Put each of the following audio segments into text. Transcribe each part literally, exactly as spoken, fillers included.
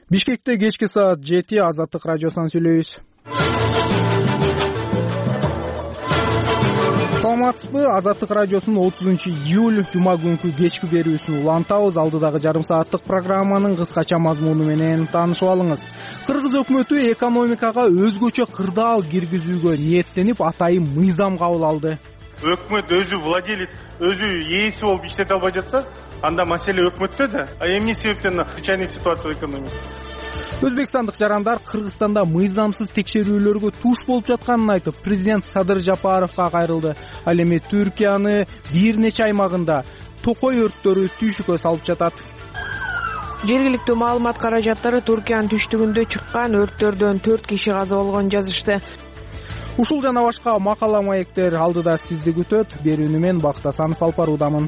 Бишкекте кечки саат жети Азаттык радиосунан сүйлөйбүз. Саламатсызбы? Азаттык радиосунун отузунчу июль жума күнкү кечки берүүсүн улантабыз. Алдыдагы жарым сааттык программанын кыскача мазмуну менен таанышып алыңыз. Кыргыз өкмөтү экономикага өзгөчө кырдаал киргизүүгө ниеттенип, атайын мыйзам кабыл алды. Өкмөт өзү владелец, өзү ээси болуп иштете албай жатса, анда маселе өкмөттө да. А эмне себептен чайный ситуация в экономике? Өзбекстандык жарандар Кыргызстанда мыйзамсыз текшерүүлөргө туш болуп жатканын айтып, президент Садыр Жапаровго кайрылды. Ал эми Түркияны бир нече аймагында токой өрттөрү түйшүккө салып жатат. Жергиликтүү маалымат каражаттары Түркиянын түштүгүндө чыккан өрттөрдөн төрт киши каза болгонун жазышты. Ушул жана башка макала маектер алдыда сизди күтөт. Берүүнү мен Бактасанов алып баруудамын.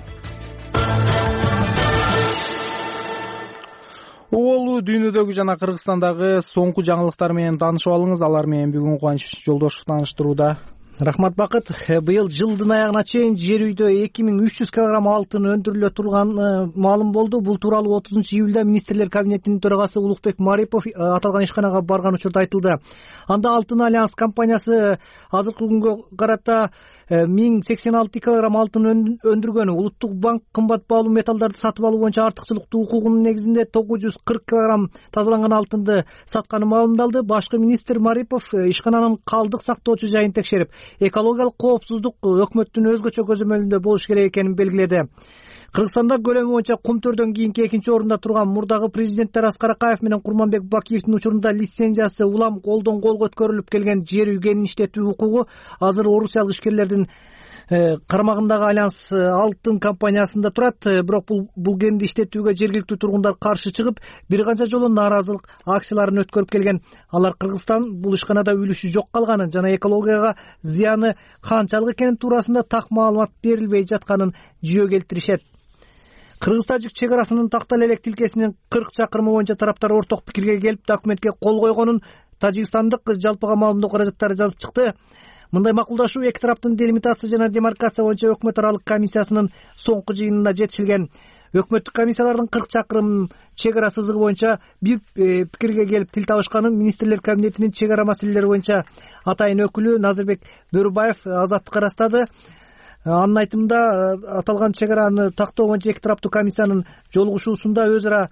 Уолу дүйнөдөгү жана Кыргызстандагы соңку жаңылыктар менен таанышып алыңыз. Алар менен бүгүн Кубаныч Жолдошов тааныштырууда. Рахмат Бакыт. Быйыл жылдын аягына чейин жер үйдө эки миң үч жүз килограмм алтын өндүрүлө турганы маалым болду. Бул тууралуу отузунчу июлда министрлер кабинетинин төрагасы Улукбек Марипов аталган ишканага барган учурда айтылды. Анда Алтын Альянс компаниясы азыркы күнгө карата миң сексен алты килограмм алтын өндүргөн. Улуттук банк кымбат баалуу металлдарды сатып алуу боюнча артыкчылыктуу укугунун негизинде тогуз жүз кырк килограмм тазаланган алтынды сатканы маалымдалды. Башкы министр Марипов ишкананын калдык сактоочу жайын текшерип, экологиялык коопсуздук өкмөттүн өзгөчө көзөмөлүндө болуш керек экенин белгиледи. Кыргызстанда көлөмү боюнча кумтөрдөн кийинки экинчи орунда турган мурдагы президенттер Аскар Акаев менен Курманбек Бакиевдин учурунда лицензиясы улам колдон колго өткөрүлүп келген жер үй кенин иштетүү укугу азыр орусиялык ишкерлердин карамагындагы Альянс алтын компаниясында турат. Бирок бул бул кенди иштетүүгө жергиликтүү тургундар каршы чыгып, бир канча жолу нааразылык акцияларын өткөрүп келген. Алар Кыргызстан бул ишканада үлүшү жок калганын жана экологияга зыяны канчалык экени туурасында так маалымат берилбей жатканын жүйө келтиришет. Кыргыз-тажик чек арасынын Тактал элек тилкесинин кырк чакырымы боюнча тараптар орток пикирге келип, документке кол койгонун тажикстандык жалпыга маалымдоо каражаттары жазып чыкты. Мындай макулдашуу эки тараптын делимитация жана демаркация боюнча өкмөт аралык комиссиясынын соңку жыйынында жетишилген. Өкмөттүк комиссиялардын кырк чакырым чек ара сызыгы боюнча бир пикирге келип тил табышканын министрлер кабинетинин чек ара маселелери боюнча атайын өкүлү Назырбек Бөрүбаев Азаттыкка ырастады. Анын айтымында, аталган чек араны тактоо боюнча эки тараптуу комиссиянын жолугушуусунда өз ара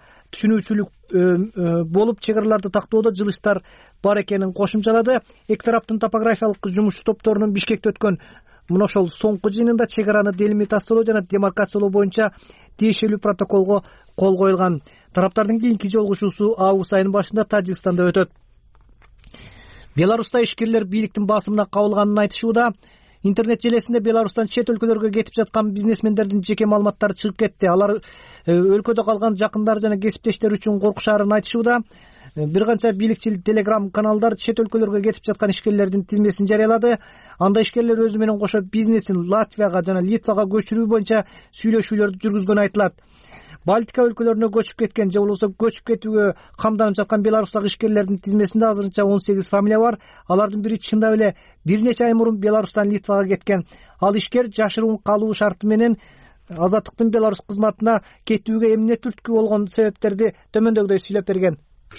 түшүнүүчүлүк болуп, чек араларды тактоодо жылыштар бар экенин кошумчалады. Эки тараптын топографиялык жумушчу топторунун Бишкекте өткөн мына ошол соңку жыйынында чек араны делимитациялоо жана демаркациялоо боюнча тиешелүү протоколго кол коюлган. Тараптардын кийинки жолугушуусу август айынын башында Тажикстанда өтөт. Беларуста ишкерлер бийликтин басымына кабылганын айтышууда. Интернет желесинде Беларустан чет өлкөлөргө кетип жаткан бизнесмендердин жеке маалыматтары чыгып кетти. Алар өлкөдө калган жакындары жана кесиптештери үчүн коркушаарын айтышууда. Бир канча бийликчил телеграм каналдар чет өлкөлөргө кетип жаткан ишкерлердин тизмесин жарыялады. Анда ишкерлер өзү менен кошо бизнесин Латвияга жана Литвага көчүрүү боюнча сүйлөшүүлөрдү жүргүзгөнү айтылат. Балтика өлкөлөрүнө көчүп кеткен же болбосо көчүп кетүүгө камданып жаткан Беларустагы ишкерлердин тизмесинде азырынча он сегиз фамилия бар. Алардын бири чындап эле бир нече ай мурун Беларустан Литвага кеткен. Ал ишкер жашыруун калуу шарты менен Азаттыктын Беларус кызматына кетүүгө эмне түрткү болгон себептерди төмөндөгүдөй сүйлөп берген.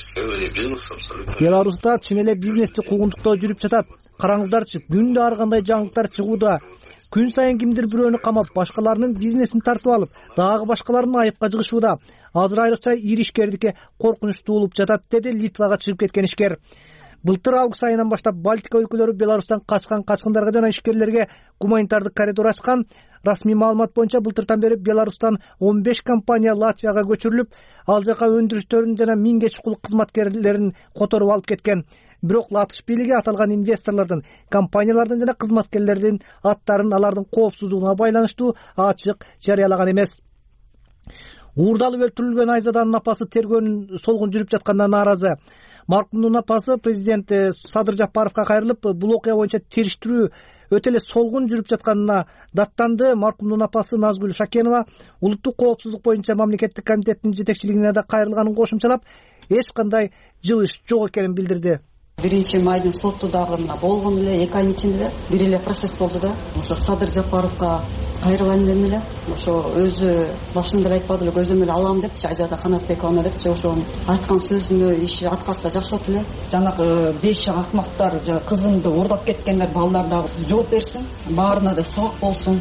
Беларуста чын эле бизнести куугунтуктоо жүрүп жатат. Караңыздарчы, күндө ар кандай жаңылыктар чыгууда. Күн сайын кимдир бирөөнү камап, башкаларынын бизнесин тартып алып, дагы башкаларын айыпка жыгышууда. Азыр айрыкча ири ишкердикке коркунучтуу болуп жатат, деди Литвага чыгып кеткен ишкер. Былтыр август айынан баштап Балтика өлкөлөрү Беларустан качкан качкындарга жана ишкерлерге гуманитардык коридор ачкан. Расмий маалымат боюнча былтыртан бери Беларустан он беш компания Латвияга көчүрүлүп, ал жака өндүрүштөрүн жана миңге чукул кызматкерлерин которуп алып кеткен. Бирок Латыш бийлиги аталган инвесторлордун, компаниялардын жана кызматкерлердин аттарын алардын коопсуздугуна байланыштуу ачык жарыялаган эмес. Уурдалып өлтүрүлгөн Айзаданын апасы тергөөнүн солгун жүрүп жатканына нааразы. Маркумдун апасы президент Садыр Жапаровго кайрылып, бул окуя боюнча териштирүү өтө эле солгун жүрүп жатканына даттанды. Маркумдун апасы Назгүл Шакенова улуттук коопсуздук боюнча мамлекеттик комитеттин жетекчилигине да кайрылганын кошумчалап, эч кандай жылыш жок экенин билдирди. биринчи майдын соту дагы мына болгон эле эки айдын ичинде эле бир эле процесс болду да. Ошо Садыр Жапаровго кайрылайын дедим эле. Ошо өзү башында эле айтпады эле, өзүм эле алам депчи, Айзада Канатбековна депчи. Ошо айткан сөзүнө иши аткарса жакшы болот эле. Жанагы беш акмактар, кызымды уурдап кеткендер, балдар дагы жооп берсин, баарына да сабак болсун,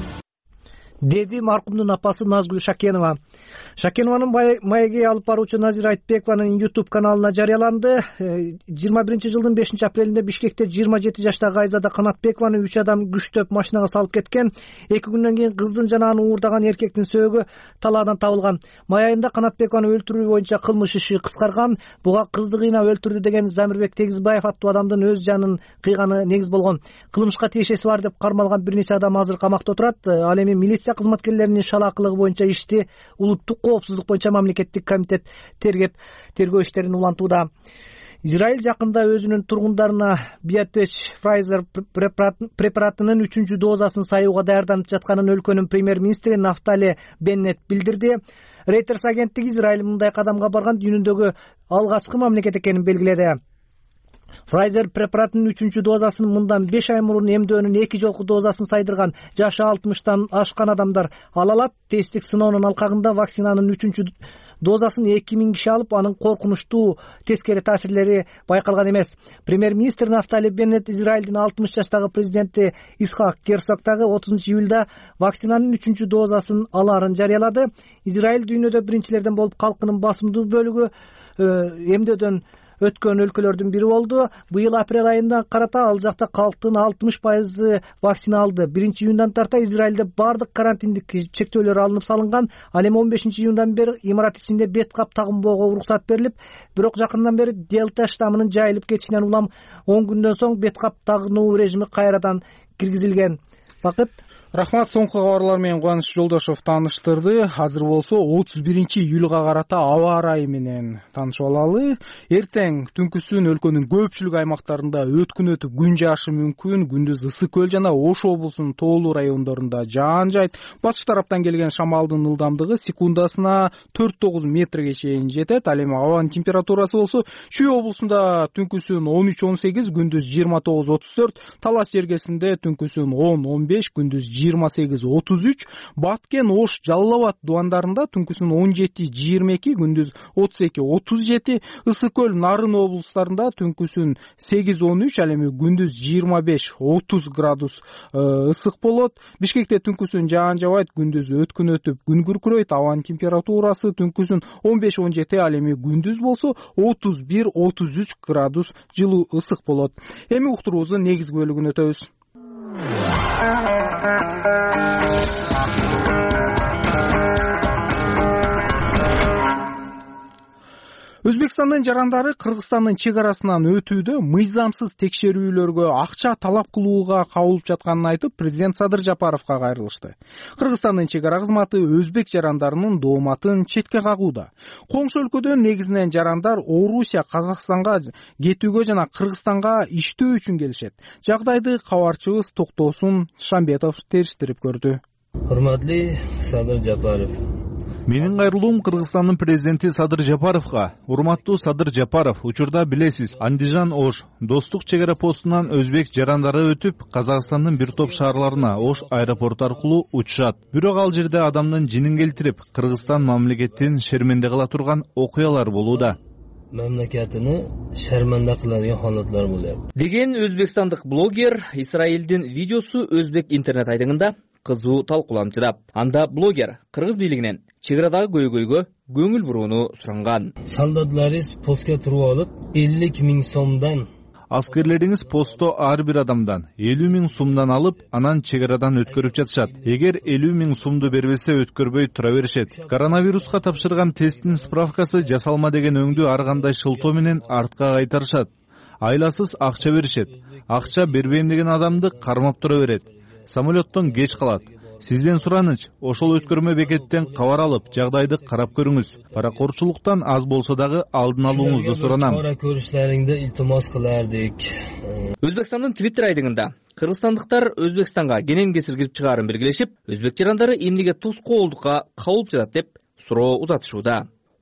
деди маркумдун апасы Назгүл Шакенова. Шакенованын маегге алып баруучу Назира Айтбекованын YouTube каналына жарыяланды. жыйырма биринчи жылдын бешинчи апрелинде Бишкекте жыйырма жети жаштагы Айзада Канатбекованы үч адам күчтөп машинага салып кеткен. эки күндөн кийин кыздын жана аны уурдаган эркектин сөөгү талаадан табылган. Май айында Канатбекованы өлтүрүү боюнча кылмыш иши кыскарган. Буга кызды кыйнап өлтүрдү деген Замирбек Тегизбаев аттуу адамдын өз жанын кыйганы негиз болгон. Кылмышка тиешеси бар деп кармалган бир нече адам азыр камакта отурат. Ал эми милиция кызматкерлеринин шалаакылыгы боюнча ишти улуттук коопсуздук боюнча мамлекеттик комитет тергеп тергөө иштерин улантууда. Израиль жакында өзүнүн тургундарына Биотеч Pfizer препаратынын үчүнчү дозасын саюуга даярданып жатканын өлкөнүн премьер-министри Нафтали Беннет билдирди. Reuters агенттиги Израиль мындай кадамга барган дүйнөдөгү алгачкы мамлекет экенин белгиледи. Pfizer препаратынын үчүнчү дозасын мындан беш ай мурун эмдөөнүн эки жолку дозасын сайдырган жашы алтымыштан ашкан адамдар ала алат. Тесттик сыноонун алкагында вакцинанын үчүнчү дозасын эки миң киши алып, анын коркунучтуу тескери таасирлери байкалган эмес. Премьер-министр Нафтали Беннет Израилдин алтымыш жаштагы президенти Исхак Герцог дагы отузунчу июлда вакцинанын үчүнчү дозасын алаарын жарыялады. Израиль дүйнөдө биринчилерден болуп калкынын басымдуу бөлүгү эмдөөдөн өткөн өлкөлөрдүн бири болду. Быйыл апрель айында карата ал жакта калктын алтымыш пайызы вакцина алды. биринчи июндан тарта Израилде бардык карантиндик чектөөлөр алынып салынган. Ал эми он бешинчи июндан бери имарат ичинде бет кап тагынбоого уруксат берилип, бирок жакындан бери Дельта штаммынын жайылып кетишинен улам он күндөн соң бет кап тагынуу режими кайрадан киргизилген. Бакыт. Рахмат, соңку кабарлар менен Кубаныч Жолдошов тааныштырды. Азыр болсо отуз биринчи июлга карата аба ырайы менен таанышып алалы. Эртең түнкүсүн өлкөнүн көпчүлүк аймактарында өткүн өтүп күн жаашы мүмкүн. Күндүз ысык көл жана Ош облусунун тоолуу райондорунда жаан жайт. Батыш тараптан келген шамалдын ылдамдыгы секундасына төрт тогуз метрге чейин жетет. Ал эми абанын температурасы болсо Чүй облусунда түнкүсүн он үч он сегиз, күндүз жыйырма тогуз отуз төрт, Талас жергесинде түнкүсүн он он беш, күндүз жыйырма сегиз отуз үч, Баткен, Ош, Жалал Абад дубандарында түнкүсүн он жети жыйырма эки, күндүз отуз эки отуз жети, Ысык көл, Нарын облустарында түнкүсүн сегиз он үч, ал эми күндүз жыйырма беш отуз градус ысык болот. Бишкекте түнкүсүн жаан жабайт, күндүз өткүн өтүп күн күркүрөйт. Абанын температурасы түнкүсүн он беш он жети, ал эми күндүз болсо отуз бир отуз үч градус жылуу ысык болот. Эми уктуруубуздун негизги бөлүгүнө өтөбүз. Өзбекстандын жарандары Кыргызстандын чек арасынан өтүүдө мыйзамсыз текшерүүлөргө акча талап кылууга кабылып жатканын айтып, президент Садыр Жапаровго кайрылышты. Кыргызстандын чек ара кызматы өзбек жарандарынын дооматын четке кагууда. Коңшу өлкөдөн негизинен жарандар Орусия, Казакстанга кетүүгө жана Кыргызстанга иштөө үчүн келишет. Жагдайды кабарчыбыз Токтосун Шамбетов териштирип көрдү. Урматтуу Садыр Жапаров, менин кайрылуум Кыргызстандын президенти Садыр Жапаровго. Урматтуу Садыр Жапаров, учурда билесиз, Андижан Ош достук чек ара постунан өзбек жарандары өтүп, Казакстандын бир топ шаарларына Ош аэропорту аркылуу учушат. Бирок ал жерде адамдын жинин келтирип, Кыргызстан мамлекетин шерменде кыла турган окуялар болууда. Мамлекетini шерменде кылган холатлар болот деген өзбекстандык блогер Исраилдин видеосу өзбек интернет айтыңында кызуу талкууланып жатат. Анда блогер кыргыз бийлигинен чек арадагы көйгөйгө көңүл бурууну суранган. Солдатларыбыз постко туруп алып элүү миң сомдон, аскерлериңиз постто ар бир адамдан элүү миң сумдан алып, анан чек арадан өткөрүп жатышат. Эгер элүү миң сумду бербесе, өткөрбөй тура беришет. Коронавируска тапшырган тесттин справкасы жасалма деген өңдү ар кандай шылтоо менен артка кайтарышат. Айласыз акча беришет. Акча бербейм деген адамды кармап тура берет. Самолеттон кеч калат. Сизден сураныч, ошол өткөрмө бекеттен кабар алып, жагдайды карап көрүңүз. Паракорчулуктан аз болсо дагы алдын алууңузду суранам. Кара көрүшлөрүңдү илтимас кылардык. Өзбекстандын Твиттер айтыңында кыргызстандыктар Өзбекстанга кенен-кесир кирип чыгаарын белгилешип, өзбек жарандары эмнеге тоскоолдукка кабылып жатат деп суроо узатышууда.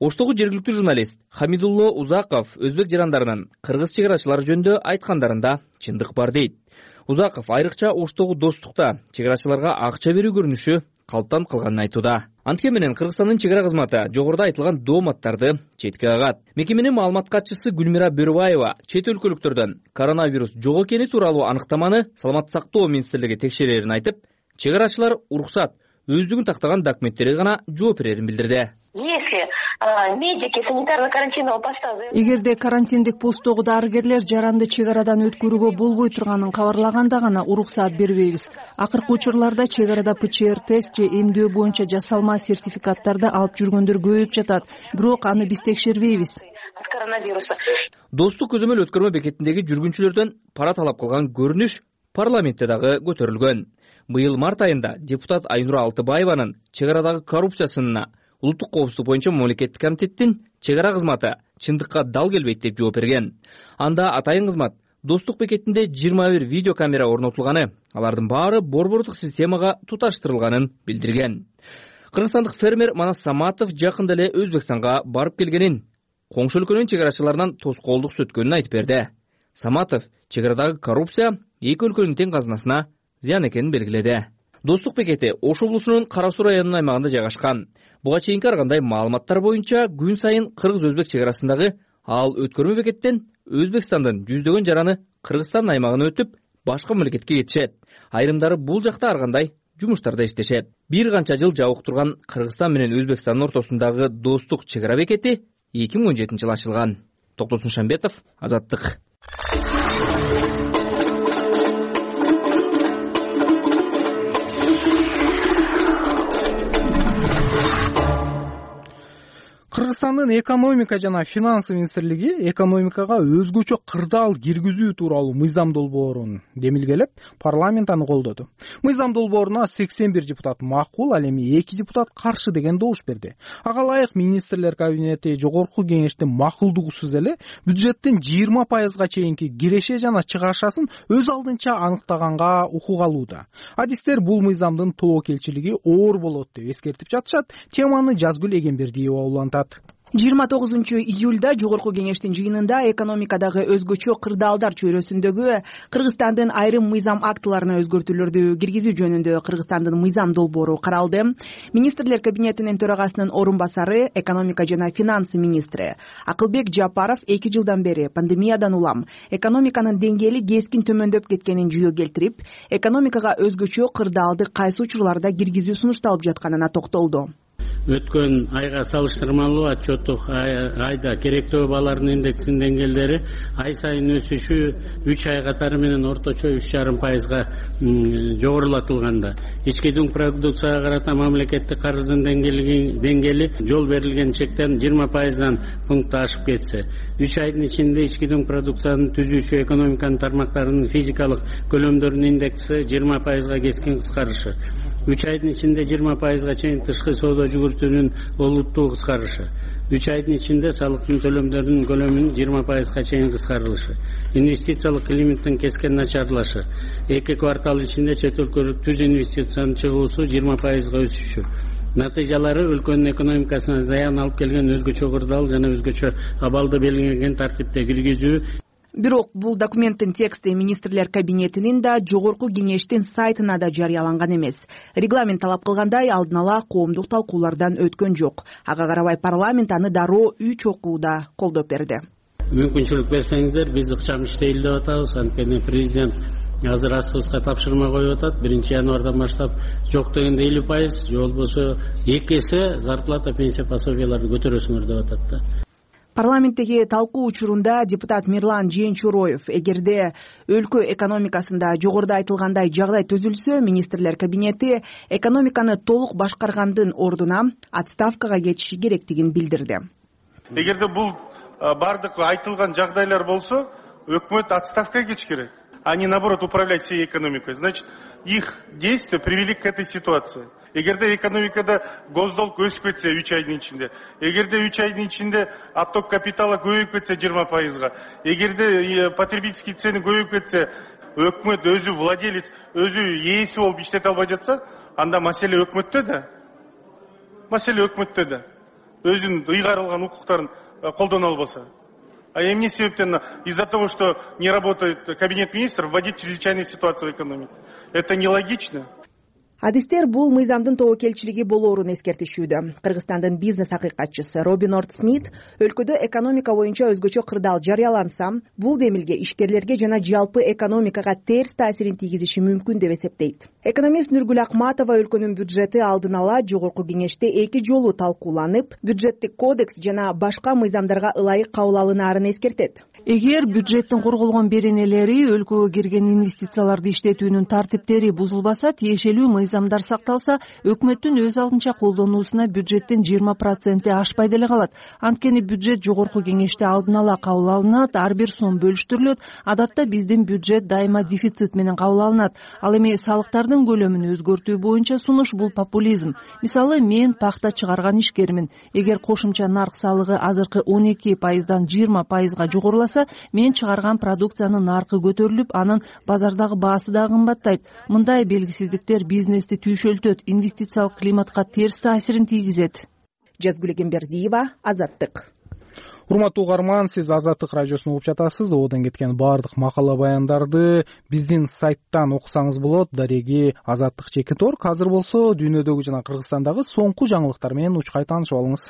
Оштогу жергиликтүү журналист Хамидулло Узаков өзбек жарандарынын кыргыз чек арачылары жөнүндө айткандарында чындык бар дейт. Узаков айрыкча Оштогу достукта чек арачыларга акча берүү көрүнүшү калыптанып калганын айтууда. Анткени менен Кыргызстандын чек ара кызматы жогоруда айтылган дооматтарды четке кагат. Мекеменин маалымат катчысы Гүлмира Бөрүбаева чет өлкөлүктөрдөн коронавирус жок экени тууралуу анықтаманы Саламаттык сактоо министрлиги текшерерин айтып, чек арачылар уруксат өздүгүн тактаган документтерге гана жооп берерин билдирди. Если медики санитарно-карантиновый посту эгерде карантиндик посттогу дарыгерлер жаранды чек арадан өткөрүүгө болбой турганын кабарлаганда гана уруксаат бербейбиз. Акыркы учурларда чек арада ПЧР тест же эмдөө боюнча жасалма сертификаттарды алып жүргөндөр көбөйүп жатат, бирок аны биз текшербейбиз. от коронавируса. Достук көзөмөл өткөрмө бекетиндеги жүргүнчүлөрдөн пара талап кылган көрүнүш парламентте дагы көтөрүлгөн. Быйыл март айында депутат Айнура Алтыбаеванын чек арадагы коррупция сынына улуттук коопсуздук боюнча мамлекеттик комитеттин чек ара кызматы чындыкка дал келбейт деп жооп берген. Анда атайын кызмат достук бекетинде жыйырма бир видео камера орнотулганы, алардын баары борбордук системага туташтырылганын билдирген. Кыргызстандык фермер Манас Саматов жакында эле Өзбекстанга барып келгенин, коңшу өлкөнүн чек арачыларынан тоскоолдук сөткөнүн айтып берди. Саматов чек арадагы коррупция эки өлкөнүн тең казынасына зыян экенин белгиледи. Достук бекети Ош облусунун Кара Суу районунун аймагында жайгашкан. Буга чейинки аргандай маалыматтар боюнча күн сайын кыргыз-өзбек чек арасындагы ал өткөрмө бекеттен Өзбекстандын жүздөгөн жараны Кыргызстан аймагына өтүп, башка мамлекетке кетишет. Айрымдары бул жакта аргандай жумуштарда иштешет. Бир канча жыл жабык турган Кыргызстан менен Өзбекстандын ортосундагы достук чек ара бекети эки миң он жетинчи жылы ачылган. Токтотун Шамбетов, Азаттык. Кыргызстандын экономика жана финанс министрлиги экономикага өзгөчө кырдаал киргизүү тууралуу мыйзам долбоорун демилгелеп, парламент аны колдоду. Мыйзам долбооруна сексен бир депутат макул, ал эми эки депутат каршы деген добуш берди. Ага ылайык министрлер кабинети жогорку кеңештин макулдугусуз эле бюджеттин жыйырма пайызга чейинки киреше жана чыгашасын өз алдынча аныктаганга укук алууда. Адистер бул мыйзамдын тобокелчилиги оор болот деп эскертип жатышат. Теманы Жазгүл Эгембердиева улантат. жыйырма тогузунчу июлда жогорку кеңештин жыйынында экономикадагы өзгөчө кырдаалдар чөйрөсүндөгү Кыргызстандын айрым мыйзам актыларына өзгөртүүлөрдү киргизүү жөнүндө Кыргызстандын мыйзам долбоору каралды. Министрлер кабинетинин төрагасынын орун басары, экономика жана финанс министри Акылбек Жапаров эки жылдан бери пандемиядан улам экономиканын деңгээли кескин төмөндөп кеткенин жүйө келтирип, экономикага өзгөчө кырдаалды кайсы учурларда киргизүү сунушталып жатканына токтолду. Өткөн айга салыштырмалуу отчеттук айда керектөө баалардын индексинин деңгээлдери ай сайын өсүшү үч ай катары менен орточо үч жарым пайызга жогорулатылганда, ички дүң продукцияга карата мамлекеттик карыздын деңгээли жол берилген чектен жыйырма пайыздан пункт ашып кетсе, үч айдын ичинде ички дүң продукцияны түзүүчү экономиканын тармактарынын физикалык көлөмдөрүнүн индекси жыйырма пайызга кескин кыскарышы, үч айдын ичинде жыйырма пайызга чейин тышкы соода жүгүртүүнүн олуттуу кыскарышы, үч айдын ичинде салыктын төлөмдөрүнүн көлөмүнүн жыйырма пайызга чейин кыскарылышы, инвестициялык климаттын кескен начарлашы, эки квартал ичинде чет өлкөлүк түз инвестициянын чыгуусу жыйырма пайызга өсүшү. Натыйжалары өлкөнүн экономикасына зыян алып келген өзгөчө кырдаал жана өзгөчө абалды белгиленген тартипте киргизүү. Бирок бул документтин тексти министрлер кабинетинин да жогорку кеңештин сайтына да жарыяланган эмес. Регламент талап кылгандай алдын ала коомдук талкуулардан өткөн жок. Ага карабай парламент аны дароо үч окууда колдоп берди. Мүмкүнчүлүк берсеңиздер, биз ыкчам иштейли деп атабыз. Анткени президент азыр астыбызга тапшырма коюп атат. биринчи январдан баштап жок дегенде элүү пайыз, же болбосо эки эсе зарплата, пенсия, пособияларды көтөрөсүңөр деп атат да. Парламенттеги талкуу учурунда депутат Мирлан Жээнчуроев эгерде өлкө экономикасында жогоруда айтылгандай жагдай түзүлсө, министрлер кабинети экономиканы толук башкаргандын ордуна отставкага кетиши керектигин билдирди. Эгерде бул бардык айтылган жагдайлар болсо, өкмөт отставкага кетиш керек, а не наоборот управлять всей экономикой. Значит, их действия привели к этой ситуации. Эгерде экономикада госдолг өсүп кетсе үч айдын ичинде, эгерде үч айдын ичинде отток капитала көбөйүп кетсе жыйырма пайызга, эгерде потребительский цены көбөйүп кетсе, өкмөт өзү владелец, өзү ээси болуп иштете албай жатса, анда маселе өкмөттө да. Маселе өкмөттө да. өзүнүн ыйгарылган укуктарын колдоно албаса. А эмне себептен из-за того, что не работает кабинет министров, вводить чрезвычайную ситуацию в экономике? Это нелогично. Адистер бул мыйзамдын тобокелчилиги болоорун эскертишүүдө. Кыргызстандын бизнес акыйкатчысы Робин Орд Смит өлкөдө экономика боюнча өзгөчө кырдаал жарыяланса, бул демилге ишкерлерге жана жалпы экономикага терс таасирин тийгизиши мүмкүн деп эсептейт. Экономист Нургүл Акматова өлкөнүн бюджети алдын ала жогорку кеңеште эки жолу талкууланып, бюджеттик кодекс жана башка мыйзамдарга ылайык кабыл алынаарын эскертет. Эгер бюджеттин корголгон беренелери, өлкөгө кирген инвестицияларды иштетүүнүн тартиптери бузулбаса, тиешелүү мыйзамдар сакталса, өкмөттүн өз алдынча колдонуусуна бюджеттин жыйырма проценти ашпай деле калат. Анткени бюджет жогорку кеңеште алдын ала кабыл алынат, ар бир сом бөлүштүрүлөт. Адатта биздин бюджет дайыма дефицит менен кабыл алынат. Ал эми салыктардын көлөмүн өзгөртүү боюнча сунуш бул популизм. Мисалы, мен пахта чыгарган ишкермин. Эгер кошумча нарк салыгы азыркы он эки пайыздан жыйырма пайызга жогоруласа, мен чыгарган продукциянын наркы көтөрүлүп, анын базардагы баасы да кымбаттайт. Мындай белгисиздиктер бизнести түйшөлтөт, инвестициялык климатка терс таасирин тийгизет. Жазгүл Эмбердиева, Азаттык. Урматтуу угарман, сиз Азаттык радиосун угуп жатасыз. Одон кеткен баардык макала баяндарды биздин сайттан окусаңыз болот. Дареги Азаттык чекит орг. Азыр болсо дүйнөдөгү жана Кыргызстандагы соңку жаңылыктар менен учкай таанышып алыңыз.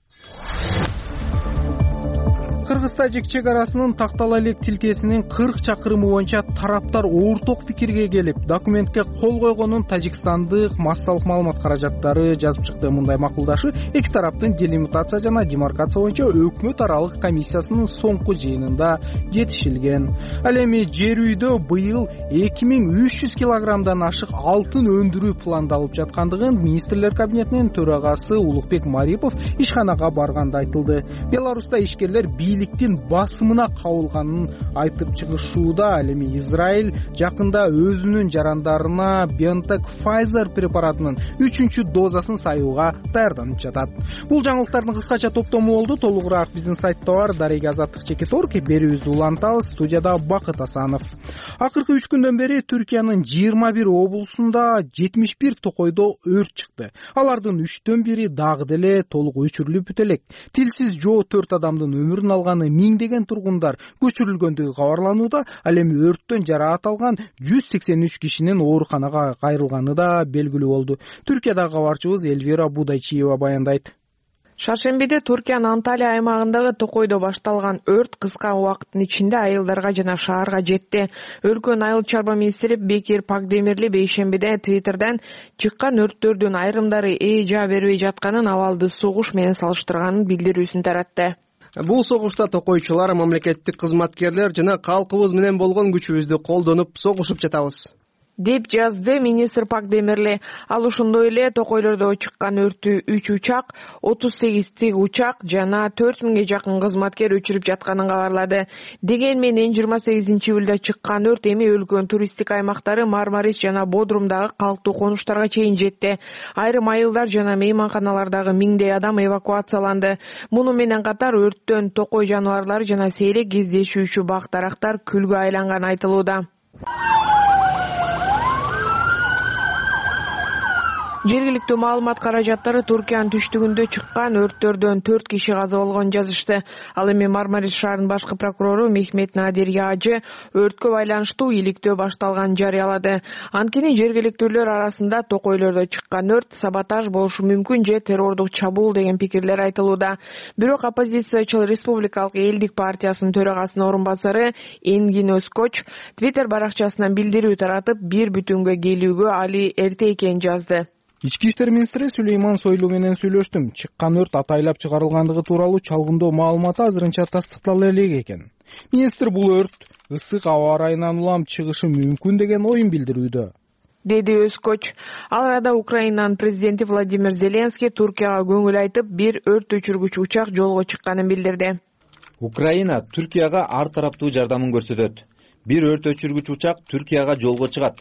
Кыргыз-Тажик чек арасынын Тактала элек тилкесинин кырк чакырымы боюнча тараптар орток пикирге келип, документке кол койгонун Тажикстандык массалык маалымат каражаттары жазып чыкты. Мындай макулдашы эки тараптын делимитация жана демаркация боюнча өкмөт аралык комиссиясынын соңку жыйынында жетишилген. Ал эми жер үйдө быйыл эки миң үч жүз килограммдан ашык алтын өндүрүү пландалып жаткандыгын министрлер кабинетинин төрагасы Улукбек Марипов ишканага барганда айтылды. Беларуста ишкерлер бийликтин басымына кабылганын айтып чыгышууда. Ал эми Израиль жакында өзүнүн жарандарына BioNTech Pfizer препаратынын үчүнчү дозасын саюуга даярданып жатат. Бул жаңылыктардын кыскача топтому болду. Толугураак биздин сайтта бар. Дареги Азаттык чекит орг. Берүүбүздү улантабыз. Студияда Бакыт Асанов. Акыркы үч күндөн бери Түркиянын жыйырма бир облусунда жетимиш бир токойдо өрт чыкты. Алардын үчтөн бири дагы деле толук өчүрүлүп бүт элек. Тилсиз жоо төрт адамдын өмүрүн алганы, миңдеген тургундар көчүрүлгөндүгү кабарланууда. Ал эми өрттөн жараат алган жүз сексен үч кишинин ооруканага кайрылганы да белгилүү болду. Түркиядагы кабарчыбыз Эльвира Будайчиева баяндайт. Шаршембиде Туркиянын Анталия аймагындагы токойдо башталган өрт кыска убакыттын ичинде айылдарга жана шаарга жетти. Өлкөнүн айыл чарба министри Бекир Пакдемирли бейшембиде Твиттерден чыккан өрттөрдүн айрымдары ээ жаа бербей жатканын, абалды согуш менен салыштырганын билдирүүсүн таратты. Бул согушта токойчулар, мамлекеттик кызматкерлер жана калкыбыз менен болгон күчүбүздү колдонуп согушуп жатабыз деп жазды министр Пакдемирли. Ал ошондой эле токойлордо чыккан өрттү үч учак, отуз сегиз тиг учак жана төрт миңге жакын кызматкер өчүрүп жатканын кабарлады. Деген менен жыйырма сегизинчи июлда чыккан өрт эми өлкөнүн туристтик аймактары Мармарис жана Бодрумдагы калктуу конуштарга чейин жетти. Айрым айылдар жана мейманканалардагы миңдей адам эвакуацияланды. Муну менен катар өрттөн токой жаныбарлары жана сейрек кездешүүчү бак-дарактар күлгө айланган айтылууда. Жергиликтүү маалымат каражаттары Туркиянын түштүгүндө чыккан өрттөрдөн төрт киши каза болгонун жазышты. Ал эми Мармарис шаарынын башкы прокурору Мехмет Надир Яажы өрткө байланыштуу иликтөө башталганын жарыялады. Анткени жергиликтүүлөр арасында токойлордо чыккан өрт саботаж болушу мүмкүн же террордук чабуул деген пикирлер айтылууда. Бирок оппозициячыл Республикалык элдик партиясынын төрагасынын орун басары Энгин Өзкоч Твиттер баракчасынан билдирүү таратып, бир бүтүнгө келүүгө али эрте экенин жазды. Ички иштер министри Сулейман Сойлу менен сүйлөштүм. Чыккан өрт атайлап чыгарылгандыгы тууралуу чалгындоо маалыматы азырынча тастыктала элек экен. Министр бул өрт ысык аба ырайынан улам чыгышы мүмкүн деген оюн билдирүүдө, деди Өзкоч. Ал арада Украинанын президенти Владимир Зеленский Туркияга көңүл айтып, бир өрт өчүргүч учак жолго чыкканын билдирди. Украина Түркияга ар тараптуу жардамын көрсөтөт. Бир өрт өчүргүч учак Түркияга жолго чыгат.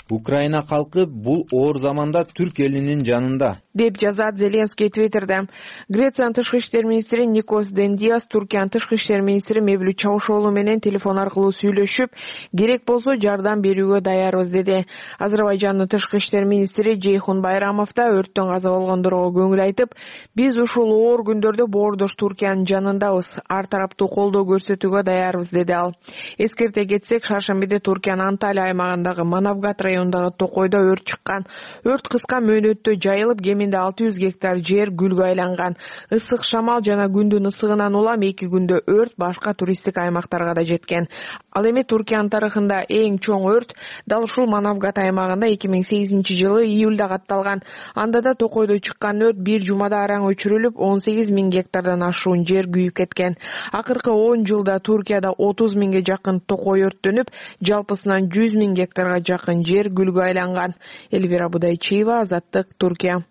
Украина калкы бул оор заманда түрк элинин жанында, деп жазат Зеленский Твиттерде. Грециянын тышкы иштер министри Никос Дендиас Туркиянын тышкы иштер министри Мевлют Чавушоглу менен телефон аркылуу сүйлөшүп, керек болсо жардам берүүгө даярбыз деди. Азербайжандын тышкы иштер министри Жейхун Байрамов да өрттөн каза болгондорго көңүл айтып, биз ушул оор күндөрдө боордош Туркиянын жанындабыз, ар тараптуу колдоо көрсөтүүгө даярбыз деди ал. Эскерте кетсек, шаршембиде Туркиянын Анталия аймагындагы Манавгат районундагы токойдо өрт чыккан. Өрт кыска мөөнөттө жайылып, кеминде алты жүз гектар жер күлгө айланган. Ысык шамал жана күндүн ысыгынан улам эки күндө өрт башка туристтик аймактарга да жеткен. Ал эми Туркиянын тарыхында эң чоң өрт дал ушул Манавгат аймагында эки миң сегизинчи жылы июлда катталган. Анда да токойдо чыккан өрт бир жумада араң өчүрүлүп, он сегиз миң гектардан ашуун жер күйүп кеткен. Акыркы он жылда Туркияда отуз миңге жакын токой өрттөнүп, жалпысынан жүз миң гектарга жакын жер күлгө айланган. Элвира Будайчиева, Азаттык, Туркия.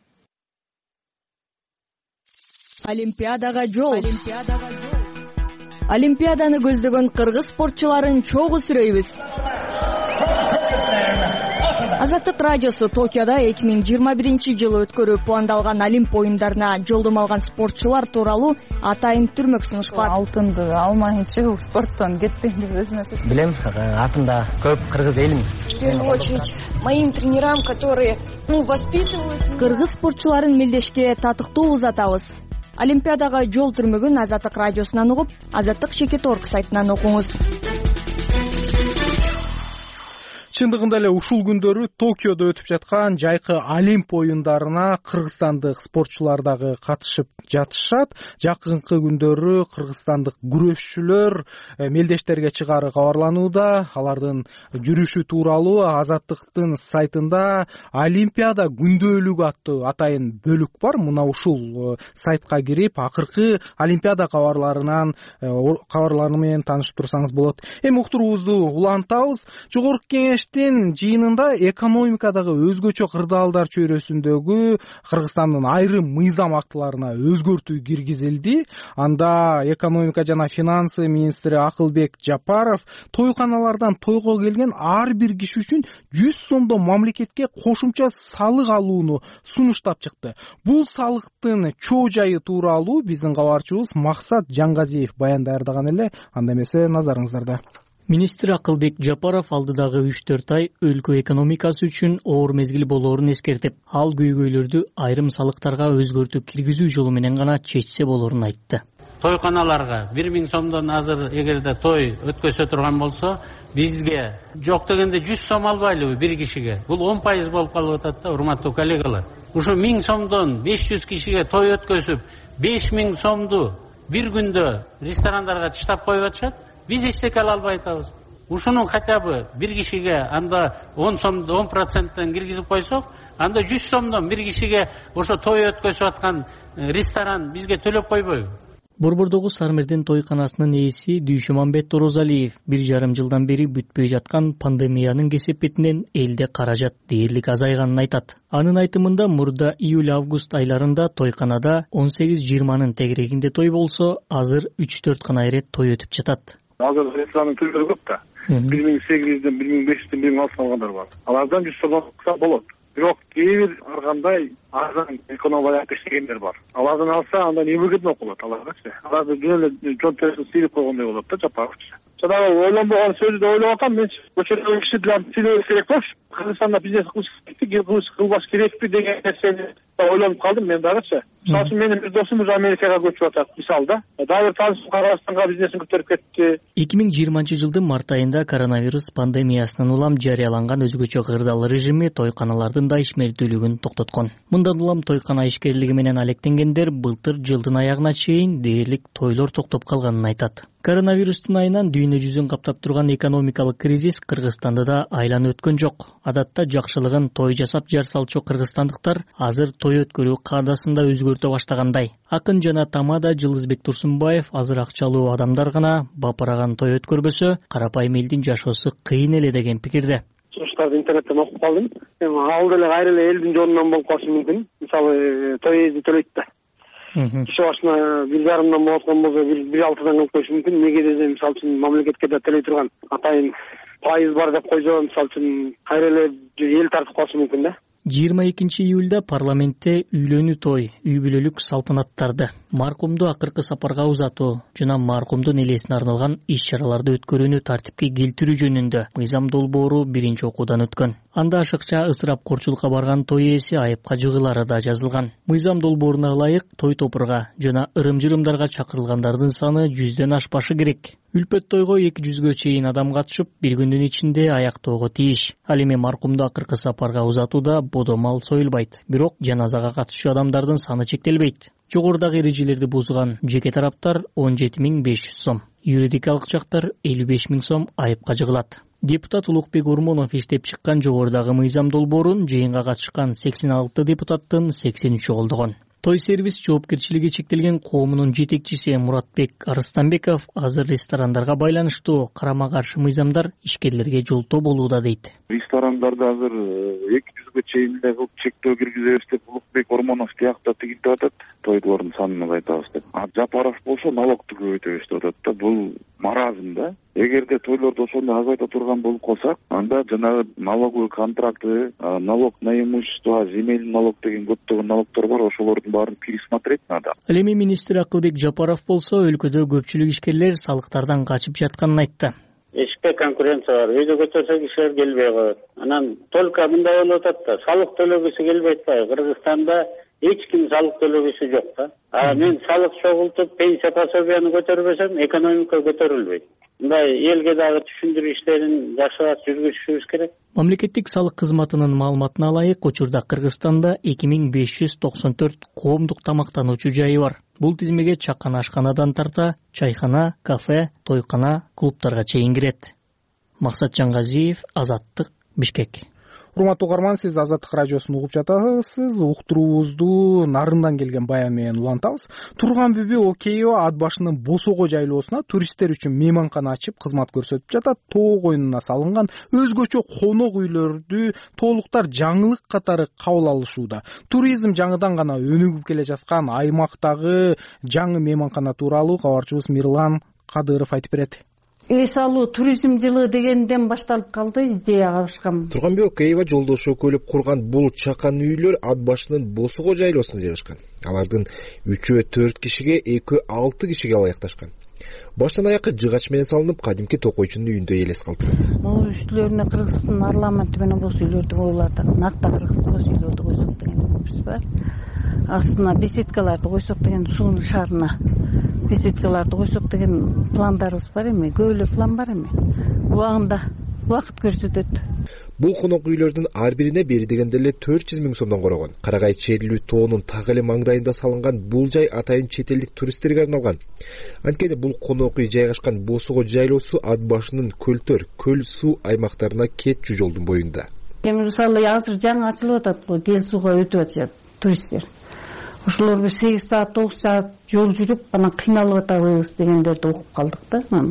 Олимпиадага жол. Олимпиаданы көздөгөн кыргыз спортчуларын чогуу сүрөйбүз. Азаттык радиосу Токиодо эки миң жыйырма биринчи жылы өткөрүү пландалган Олимп оюндарына жолдомо алган спортчулар тууралуу атайын түрмөк сунушкан. Алтынды алмайынча бул спорттон кетпейм деп өзүмө сездим. Билем, атымда көп кыргыз элим. В первую очередь моим тренерам, которые ну воспитывают. Кыргыз спортчуларын мелдешке татыктуу узатабыз. Олимпиадага жол түрмөгүн Азаттык радиосунан угуп, Азаттык чекит точка орг сайтынан окуңуз. Чындыгында эле ушул күндөрү Токиодо өтүп жаткан жайкы Олимп оюндарына кыргызстандык спортчулар дагы катышып жатышат. Жакынкы күндөрү кыргызстандык күрөшчүлөр мелдештерге чыгары кабарланууда. Алардын жүрүшү тууралуу Азаттыктын сайтында Олимпиада күндөөлүгү аттуу атайын бөлүк бар. Мына ушул сайтка кирип, акыркы Олимпиада кабарларынан кабарлары менен таанышып турсаңыз болот. Эми уктуруубузду улантабыз. Жогорку кеңеш жыйынында экономикадагы өзгөчө кырдаалдар чөйрөсүндөгү Кыргызстандын айрым мыйзам актыларына өзгөртүү киргизилди. Анда экономика жана финансы министри Акылбек Жапаров тойканалардан тойго келген ар бир киши үчүн жүз сомдон мамлекетке кошумча салык алууну сунуштап чыкты. Бул салыктын чоо жайы тууралуу биздин кабарчыбыз Максат Жангазиев баян даярдаган эле. Анда эмесе назарыңыздарда. Министр Акылбек Жапаров алдыдагы үч төрт ай өлкө экономикасы үчүн оор мезгил болоорун эскертип, ал көйгөйлөрдү айрым салыктарга өзгөртүү киргизүү жолу менен гана чечсе болоорун айтты. Тойканаларга бир миң сомдон азыр эгерде той өткөзө турган болсо, бизге жок дегенде жүз сом албайлыбы бир кишиге? Бул он пайыз болуп калып атат да, урматтуу коллегалар. Ушу миң сомдон беш жүз кишиге той өткөзүп, беш миң сомду бир күндө ресторандарга таштап коюп атышат. Биз эчтеке ала албай атабыз. Ушунун хотя бы бир кишиге анда он сомдон он проценттен киргизип койсок, анда жүз сомдон бир кишиге ошо той өткөзүп аткан ресторан бизге төлөп койбойбу? Борбордогу Сармердин тойканасынын ээси Дүйшөмамбет Орозалиев бир жарым жылдан бери бүтпөй жаткан пандемиянын кесепетинен элде каражат дээрлик азайганын айтат. Анын айтымында мурда июль-август айларында тойканада он сегиз жыйырманын тегерегинде той болсо, азыр үч төрт гана ирет той өтүп жатат. Азыр ресторанның түрлері көп та. бир миң сегиз жүздөн, бир миң беш жүздөн, бир миң алты жүздөн алгандар бар. Алардан жүз сомдон болот. Бирок кээ бир аргандай арзан экономия иштегендер бар. Алардан алса, анда эмгегеден окулат аларгачы. Аларды жөн эле жон терисин сыйрып койгондой болот да, Жапаровчу. Жанагы ойлонбогон сөздү ойлоп атам, мен көчөдөгү кишилерден сыйлоо керек болчу. Кыргызстанда бизнес кылбаш керекпи деген нерсени ойлонуп калдым мен дагычы. Мисалы үчүн менин бир досум уже Америкага көчүп атат, мисалда. Дагы бир таанышым Кыргызстанга бизнесин көтөрүп кетти. эки миң жыйырманчы жылдын март айында коронавирус пандемиясынан улам жарыяланган өзгөчө кырдаал режими тойканалардын да ишмердүүлүгүн токтоткон. Мындан улам тойкана ишкерлиги менен алектенгендер былтыр жылдын аягына чейин дээрлик тойлор токтоп калганын айтат. Коронавирустун айынан дүйнө жүзүн каптап турган экономикалык кризис Кыргызстанда да айланып өткөн жок. Адатта жакшылыгын той жасап жар салчу кыргызстандыктар азыр той өткөрүү каадасын да өзгөртө баштагандай. Акын жана тамада Жылызбек Турсунбаев азыр акчалуу адамдар гана бапыраган той өткөрбөсө, карапайым элдин жашоосу кыйын эле деген пикирде. Сунуштарды интернеттен окуп калдым. Эми ал деле кайра эле элдин жонунан болуп калышы мүмкүн. Мисалы той эзи төлөйт да. киши башына бир жарымдан болуп аткан болсо бир алтыдан кылып коюшу мүмкүн. Эмнеге десе, мисалы үчүн мамлекетке да төлөй турган атайын пайыз бар деп койсо, мисалы үчүн кайра эле эл тартып калышы мүмкүн да. жыйырма экинчи июлда парламентте үйлөнүү той, үй бүлөлүк салтанаттарды, маркумду акыркы сапарга узатуу жана маркумдун элесине арналган иш-чараларды өткөрүүнү тартипке келтирүү жөнүндө мыйзам долбоору биринчи окуудан өткөн. Анда ашыкча ысырапкорчулукка барган той ээси айыпка жыгылары да жазылган. Мыйзам долбооруна ылайык той топурга жана ырым-жырымдарга чакырылгандардын саны жүздөн ашпашы керек. Үлпөт тойго эки жүзгө чейин адам катышып, бир күндүн ичинде аяктоого тийиш. Ал эми маркумду акыркы сапарга узатууда бодомал союлбайт, бирок жаназага катышчу адамдардын саны чектелбейт. Жогорудагы эрежелерди бузган жеке тараптар он жети миң беш жүз сом, юридикалык жактар элүү беш миң сом айыпка жыгылат. Депутат Улукбек Ормонов иштеп чыккан жогорудагы мыйзам долбоорун жыйынга катышкан сексен алты депутаттын сексен үчү колдогон. Той сервис жоопкерчилиги чектелген коомунун жетекчиси Муратбек Арыстанбеков азыр ресторандарга байланыштуу карама каршы мыйзамдар ишкерлерге жолтоо болууда дейт. Ресторандарда азыр эки жүзгө чейин эле кылып чектөө киргизебиз деп Улукбек Ормонов тиякта тигинтип атат. Тойлордун санын азайтабыз деп. А Жапаров болсо налогду көбөйтөбүз деп атат да. Бул маразм да. Эгерде тойлорду ошондой азайта турган болуп калсак, анда жанагы налоговый контракты, налог на имущество, земельный налог деген көптөгөн налогдор бар, ошолордун баарын пересмотреть надо. Ал эми министр Акылбек Жапаров болсо өлкөдө көпчүлүк ишкерлер салыктардан качып жатканын айтты. Эшикте конкуренция бар. Үйдө көтөрсө кишилер келбей коет. Анан только мындай болуп атат да, салык төлөгүсү келбейт да. Кыргызстанда эч ким салык төлөгүсү жок да. А мен салык чогултуп, пенсия пособияны көтөрбөсөм, экономика көтөрүлбөйт. Мындай элге дагы түшүндүрүү иштерин жакшыраак жүргүзүшүбүз керек. Мамлекеттик салык кызматынын маалыматына ылайык, учурда Кыргызстанда эки миң беш жүз токсон төрт коомдук тамактануучу жайы бар. Бул тизмеге чакан ашканадан тарта, чайхана, кафе, тойкана, клубтарга чейин кирет. Максат Жангазиев, Азаттык, Бишкек. Урматтуу угарман, сиз Азаттык радиосун угуп жатасыз. Уктуруубузду Нарындан келген баян менен улантабыз. Турган Бүбү Океева ат башынын Босого жайлоосуна туристтер үчүн мейманкана ачып кызмат көрсөтүп жатат. Тоо коюнуна салынган өзгөчө конок үйлөрдү тоолуктар жаңылык катары кабыл алышууда. Туризм жаңыдан гана өнүгүп келе жаткан аймактагы жаңы мейманкана тууралуу кабарчыбыз Мирлан Кадыров айтып берет. Эс алуу туризм жылы дегенден башталып калды, идеяга башкан. Турганбек Океева жолдошу өкөлүп курган бул чакан үйлөр ат башынын Босого жайлоосунда жайгашкан. Алардын үчөө төрт кишиге, экөө алты кишиге ылайыкташкан. Баштан аякка жыгач менен салынып, кадимки токойчунун үйүндө элес калтырат. Бул үстүлөрүнө Кыргыздын парламенти менен болсо үйлөрдү коюлат, накта кыргыз болсо үйлөрдү койсок деген көпүрүз бар. Астына беседкаларды койсок деген суунун шарына беседкаларды койсок деген пландарыбыз бар эми, көп эле план бар эми. Убагында убакыт көрсөтөт. Бул конок үйлөрдүн ар бирине бери дегенде эле төрт жүз миң сомдон корогон. Карагай черлүү тоонун так эле маңдайында салынган бул жай атайын чет элдик туристтерге арналган. Анткени бул конок үй жайгашкан Босого жайлоосу ат башынын көлтөр, көл суу аймактарына кетчү жолдун боюнда. Эми мисалы азыр жаңы ачылып атат го, кел сууга өтүп атышат туристтер. Ошолор бир сегиз саат, тогуз саат жол жүрүп, анан кыйналып атабыз дегендерди угуп калдык да.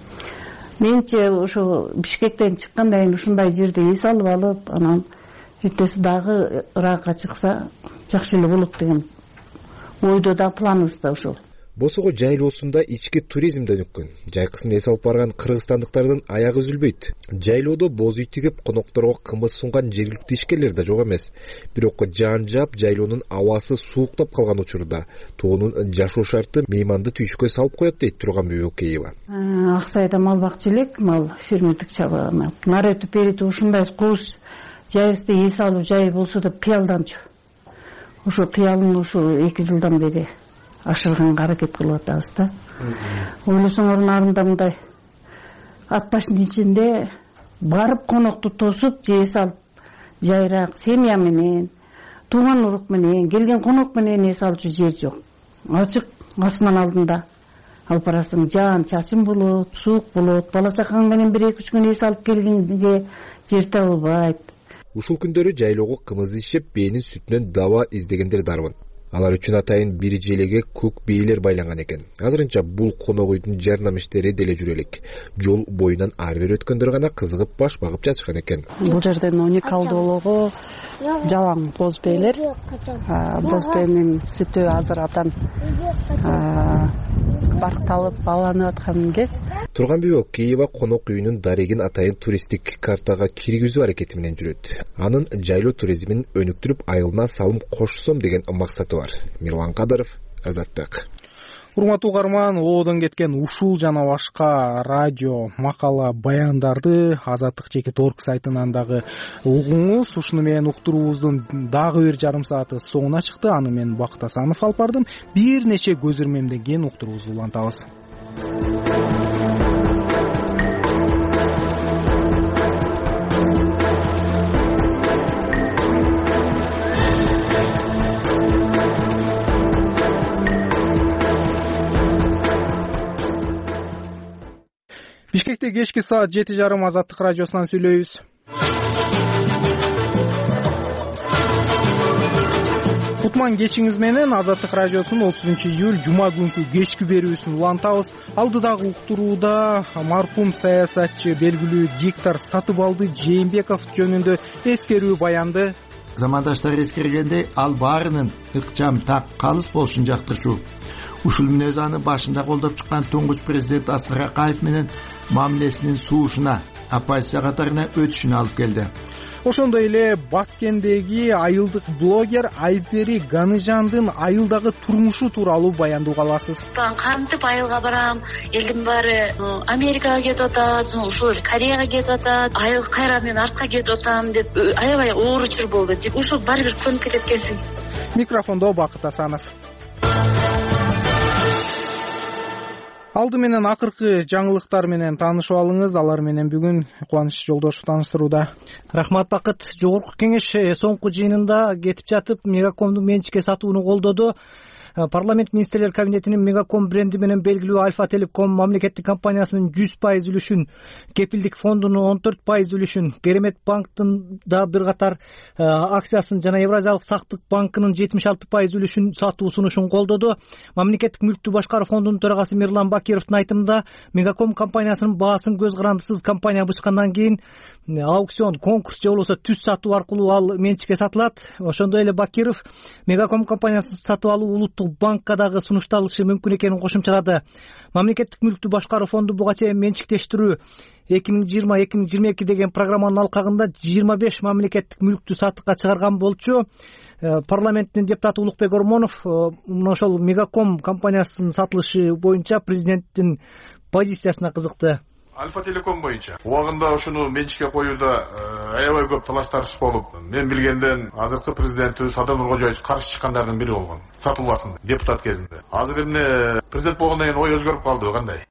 Менче ошо Бишкектен чыккандан кийин ушундай жерде эс алып алып, анан эртеси дагы Ыракка чыкса жакшы эле болот деген ойдо да планыбыз да ошол. Босого жайлоосунда ички туризм да өнүккөн. Жайкысын эс алып барган кыргызстандыктардын аягы үзүлбөйт. Жайлоодо боз үй тигип, конокторго кымыз сунган жергиликтүү ишкерлер да жок эмес. Бирок жаан жаап, жайлоонун абасы сууктап калган учурда тоонун жашоо шарты мейманды түйшүккө салып коет дейт Турганбек Океева. Аксайда мал бакчы элек, мал фермердик чабагына. Нары өтүп берет ушундай кооз жайыбызды эс алуу жайы болсо да пыялданчу. Ошо пыялын ушул эки жылдан бери ашырганга аракет кылып атабыз да. Ойлосоңор нарында мындай ат башынын ичинде барып конокту тосуп, же эс алып жайраак семья менен, тууган урук менен, келген конок менен эс алчу жер жок. Ачык асман алдында алып барасың, жаан чачын болот, суук болот, бала чакаң менен бир эки үч күн эс алып келгенге жер табылбайт. Ушул күндөрү жайлоого кымыз ишеп, бээнин сүтүнөн даба издегендер дарбын. Алар үчүн атайын бир желеге көк бээлер байланган экен. Азырынча бул конок үйдүн жарнама иштери деле жүрө элек. Жол боюнан ар бери өткөндөр гана кызыгып баш багып жатышкан экен. Бул жерден уникалдуулугу жалаң боз бээлер. Боз бээнин сүтү азыр абдан баркталып бааланып аткан кез. Турганбүбө Киева конок үйүнүн дарегин атайын туристтик картага киргизүү аракети менен жүрөт. Анын жайлоо туризмин өнүктүрүп, айылына салым кошсом деген максаты бар. Мирлан Кадыров, Азаттык. Урматтуу угарман, оодон кеткен ушул жана башка радио макала баяндарды Азаттык чекит точка орг сайтынан дагы угуңуз. Ушуну менен уктуруубуздун дагы бир жарым сааты соңуна чыкты. Аны мен Бакыт Асанов алып бардым. Бир нече көз ирмемден кийин уктуруубузду улантабыз. Бишкекте кечки саат жети жарым Азаттык радиосунан сүйлөйбүз. Кутман кечиңиз менен Азаттык радиосунун отузунчу июль жума күнкү кечки берүүсүн улантабыз. Алдыдагы уктурууда мархум саясатчы белгилүү диктор Сатыбалды Жээнбеков жөнүндө эскерүү баянды. Замандаштар эскергендей, ал баарынын ыкчам так калыс болушун жактырчу. Ушул мүнөз аны башында колдоп чыккан туңгуч президент Аскар Акаев менен мамилесинин суушуна, оппозиция катарына өтүшүнө алып келди. Ошондой эле Баткендеги айылдык блогер Айпери Ганыжандын айылдагы турмушу тууралуу баяндууга аласыз. Кантип айылга барам, элдин баары Америкага кетип атат, ушул Кореяга кетип атат, айыл кайра мен артка кетип атам деп аябай оор учур болду. Ушул баары бир көнүп кетет экенсиң. Микрофондо Бакыт Асанов. Алды менен акыркы жаңылыктар менен таанышып алыңыз. Алар менен бүгүн Кубаныч Жолдошов тааныштырууда. Рахмат Бакыт. Жогорку кеңеш соңку жыйынында кетип жатып Мегакомдун менчикке сатууну колдоду. Парламент министрлер кабинетинин Мегаком бренди менен белгилүү Альфа Телеком мамлекеттик компаниясынын жүз пайыз үлүшүн, Кепилдик фондунун он төрт пайыз үлүшүн, Керемет банктын да бир катар акциясын жана Евразиялык сактык банкынын жетимиш алты пайыз үлүшүн сатуу сунушун колдоду. Мамлекеттик мүлктү башкаруу фондунун төрагасы Мирлан Бакировдун айтымында Мегаком компаниясынын баасын көз карандысыз компания бышкандан кийин аукцион, конкурс же болбосо түз сатуу аркылуу ал менчикке сатылат. Ошондой эле Бакиров Мегаком компаниясын сатып алуу улуттук банкка дагы сунушталышы мүмкүн экенин кошумчалады. Мамлекеттик мүлктү башкаруу фонду буга чейин менчиктештирүү эки миң жыйырма эки миң жыйырма эки деген программанын алкагында жыйырма беш мамлекеттик мүлктү сатыкка чыгарган болчу. Парламенттин депутаты Улукбек Ормонов ошол Мегаком компаниясынын сатылышы боюнча президенттин позициясына кызыкты. Альфа Телеком боюнча убагында ушуну менчикке коюуда аябай көп талаш тартыш болуп, мен билгенден азыркы президентибиз Садыр Нуркожоевич каршы чыккандардын бири болгон сатылбасын депутат кезинде. Азыр эмне президент болгондон кийин ой өзгөрүп калдыбы, кандай?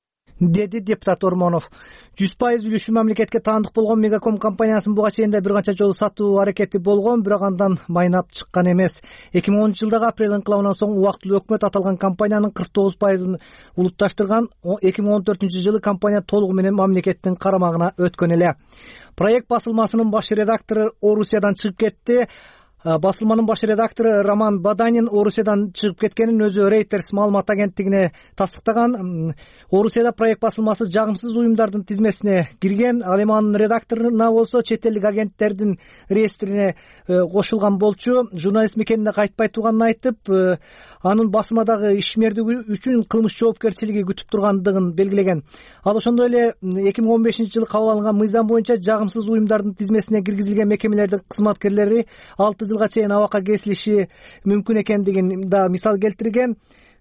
Деди депутат Ормонов. жүз пайыз үлүшү мамлекетке таандык болгон Мегаком компаниясынын буга чейин да бир канча жолу сатуу аракети болгон, бирок андан майнап чыккан эмес. эки миң онунчу жылдагы апрель инкылабынан соң убактылуу өкмөт аталган компаниянын кырк тогуз пайызын улутташтырган. эки миң он төртүнчү жылы компания толугу менен мамлекеттин карамагына өткөн эле. Проект басылмасынын баш редактору Орусиядан чыгып кетти. Басылманын баш редактору Роман Баданин Орусиядан чыгып кеткенин өзү Reuters маалымат агенттигине тастыктаган. Орусияда проект басылмасы жагымсыз уюмдардын тизмесине кирген. Ал эми анын редакторуна болсо чет элдик агенттердин реестрине кошулган болчу. Журналист мекенине кайтпай турганын айтып, анын басылмадагы ишмердиги үчүн кылмыш жоопкерчилиги күтүп тургандыгын белгилеген. Ал ошондой эле эки миң он бешинчи жылы кабыл алынган мыйзам боюнча жагымсыз уюмдардын тизмесине киргизилген мекемелердин кызматкерлери алты жылга чейин абакка кесилиши мүмкүн экендигин да мисал келтирген.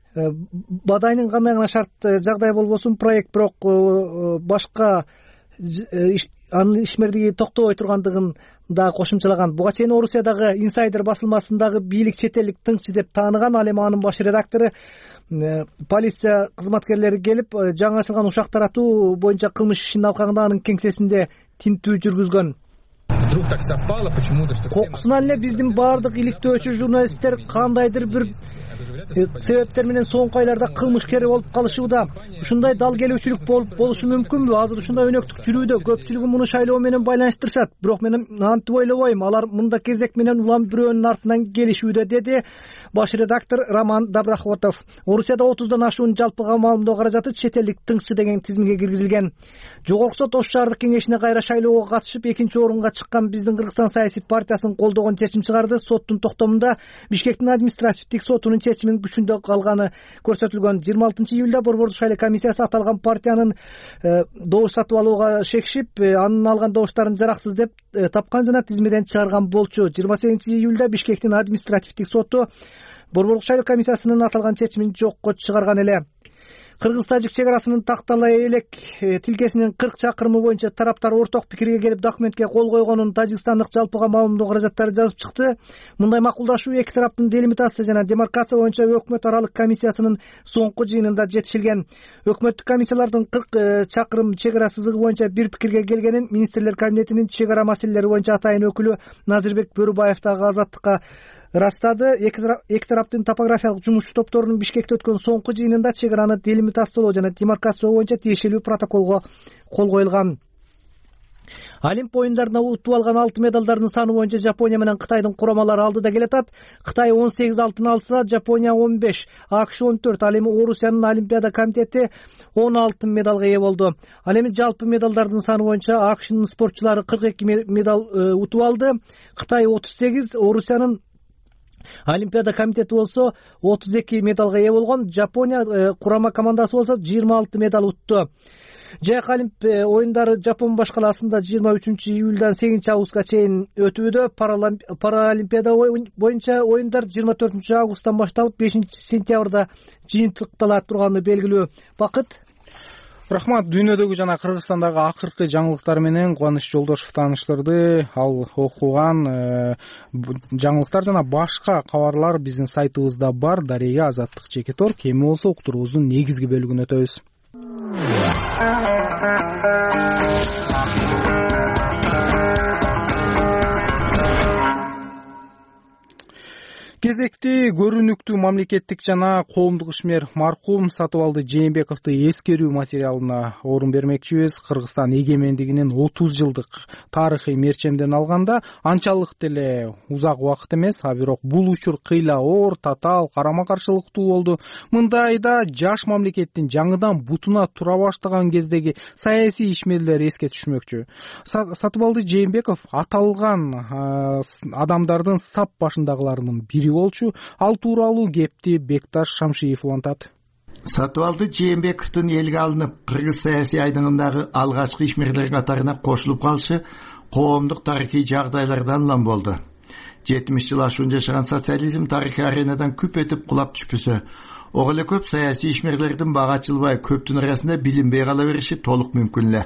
Бадайнын кандай гана шарт жагдай болбосун, проект бирок башка анын ишмердиги токтобой тургандыгын да кошумчалаган. Буга чейин Орусиядагы инсайдер басылмасындагы бийлик чет элдик тыңчы деп тааныган. Ал эми анын баш редактору полиция кызматкерлери келип жаңы ачылган ушак таратуу боюнча кылмыш ишинин алкагында анын кеңсесинде тинтүү жүргүзгөн. Кокусунан эле биздин баардык иликтөөчү журналисттер кандайдыр бир себептер менен соңку айларда кылмышкер болуп калышууда. Ушундай дал келүүчүлүк болуп болушу мүмкүнбү? Азыр ушундай өнөктүк жүрүүдө көпчүлүгү муну шайлоо менен байланыштырышат. Бирок мен антип ойлобойм. Алар мында кезек менен улам бирөөнүн артынан келишүүдө, деди баш редактор Роман Доброхотов. Орусияда отуздан ашуун жалпыга маалымдоо каражаты чет элдик тыңчы деген тизимге киргизилген. Жогорку сот Ош шаардык кеңешине кайра шайлоого катышып экинчи орунга чыккан биздин Кыргызстан саясий партиясын колдогон чечим чыгарды. Соттун токтомунда Бишкектин административдик сотунун чечимин күчүндө калганы көрсөтүлгөн. жыйырма алтынчы июлда Борбордук шайлоо комиссиясы аталган партиянын добуш сатып алууга шекишип, анын алган добуштарын жараксыз деп тапкан жана тизмеден чыгарган болчу. жыйырма сегизинчи июлда Бишкектин административдик соту Борбордук шайлоо комиссиясынын аталган чечимин жокко чыгарган эле. Кыргыз-Тажик чек арасынын Такталай элек тилкесинин кырк чакырымы боюнча тараптар орток пикирге келип документке кол койгонун тажикстандык жалпыга маалымдоо каражаттары жазып чыкты. Мындай макулдашуу эки тараптын делимитация жана демаркация боюнча өкмөт аралык комиссиясынын соңку жыйынында жетишилген. Өкмөттүк комиссиялардын кырк чакырым чек ара сызыгы боюнча бир пикирге келгенин министрлер кабинетинин чек ара маселелери боюнча атайын өкүлү Назирбек Бөрүбаев дагы Азаттыкка ырастады. Эки тараптын топографиялык жумушчу топторунун Бишкекте өткөн соңку жыйынында чек араны делимитациялоо жана демаркация боюнча тиешелүү протоколго кол коюлган. Олимп оюндарында утуп алган алтын медалдардын саны боюнча Жапония менен Кытайдын курамалары алдыда келатат. Кытай он сегиз алтын алса, Жапония он беш, АКШ он төрт. Ал эми Орусиянын Олимпиада комитети он алтын медалга ээ болду. Ал эми жалпы медалдардын саны боюнча АКШнын спортчулары кырк эки медал утуп алды. Кытай отуз сегиз, Орусиянын Олимпиада комитети болсо отуз эки медалга ээ болгон. Жапония курама командасы болсо жыйырма алты медал утту. Жайык Олимп оюндары Жапон башкаласында жыйырма үчүнчү июлдан сегизинчи августка чейин өтүүдө. Паралимпиада боюнча оюндар жыйырма төртүнчү августтан башталып бешинчи сентябрда жыйынтыктала турганы белгилүү. Бакыт. Рахмат. Дүйнөдөгү жана Кыргызстандагы акыркы жаңылыктар менен Кубаныч Жолдошов тааныштырды. Ал окуган жаңылыктар жана башка кабарлар биздин сайтыбызда бар. Дарега Азаттык Чекитор. Кеми болсо уктуруубуздун негизги бөлүгүнө өтөбүз. Кезекти көрүнүктүү мамлекеттик жана коомдук ишмер маркум Сатыбалды Жээнбековду эскерүү материалына орун бермекчибиз. Кыргызстан эгемендигинин отуз жылдык тарыхый мерчемден алганда анчалык деле узак убакыт эмес, а бирок бул учур кыйла оор, татаал, карама каршылыктуу болду. Мындайда жаш мамлекеттин жаңыдан бутуна тура баштаган кездеги саясий ишмерлер эске түшмөкчү. Сатыбалды Жээнбеков аталган адамдардын сап башындагыларынын бири болчу. Ал тууралуу кепти Бекташ Шамшиев улантат. Сатыбалды Жээнбековдун элге алынып, кыргыз саясий айдыңындагы алгачкы ишмерлер катарына кошулуп калышы коомдук тарыхый жагдайлардан улам болду. жетимиш жыл ашуун жашаган социализм тарыхый аренадан күп этип кулап түшпөсө, ого эле көп саясий ишмерлердин бага ачылбай көптүн арасында билинбей кала бериши толук мүмкүн эле.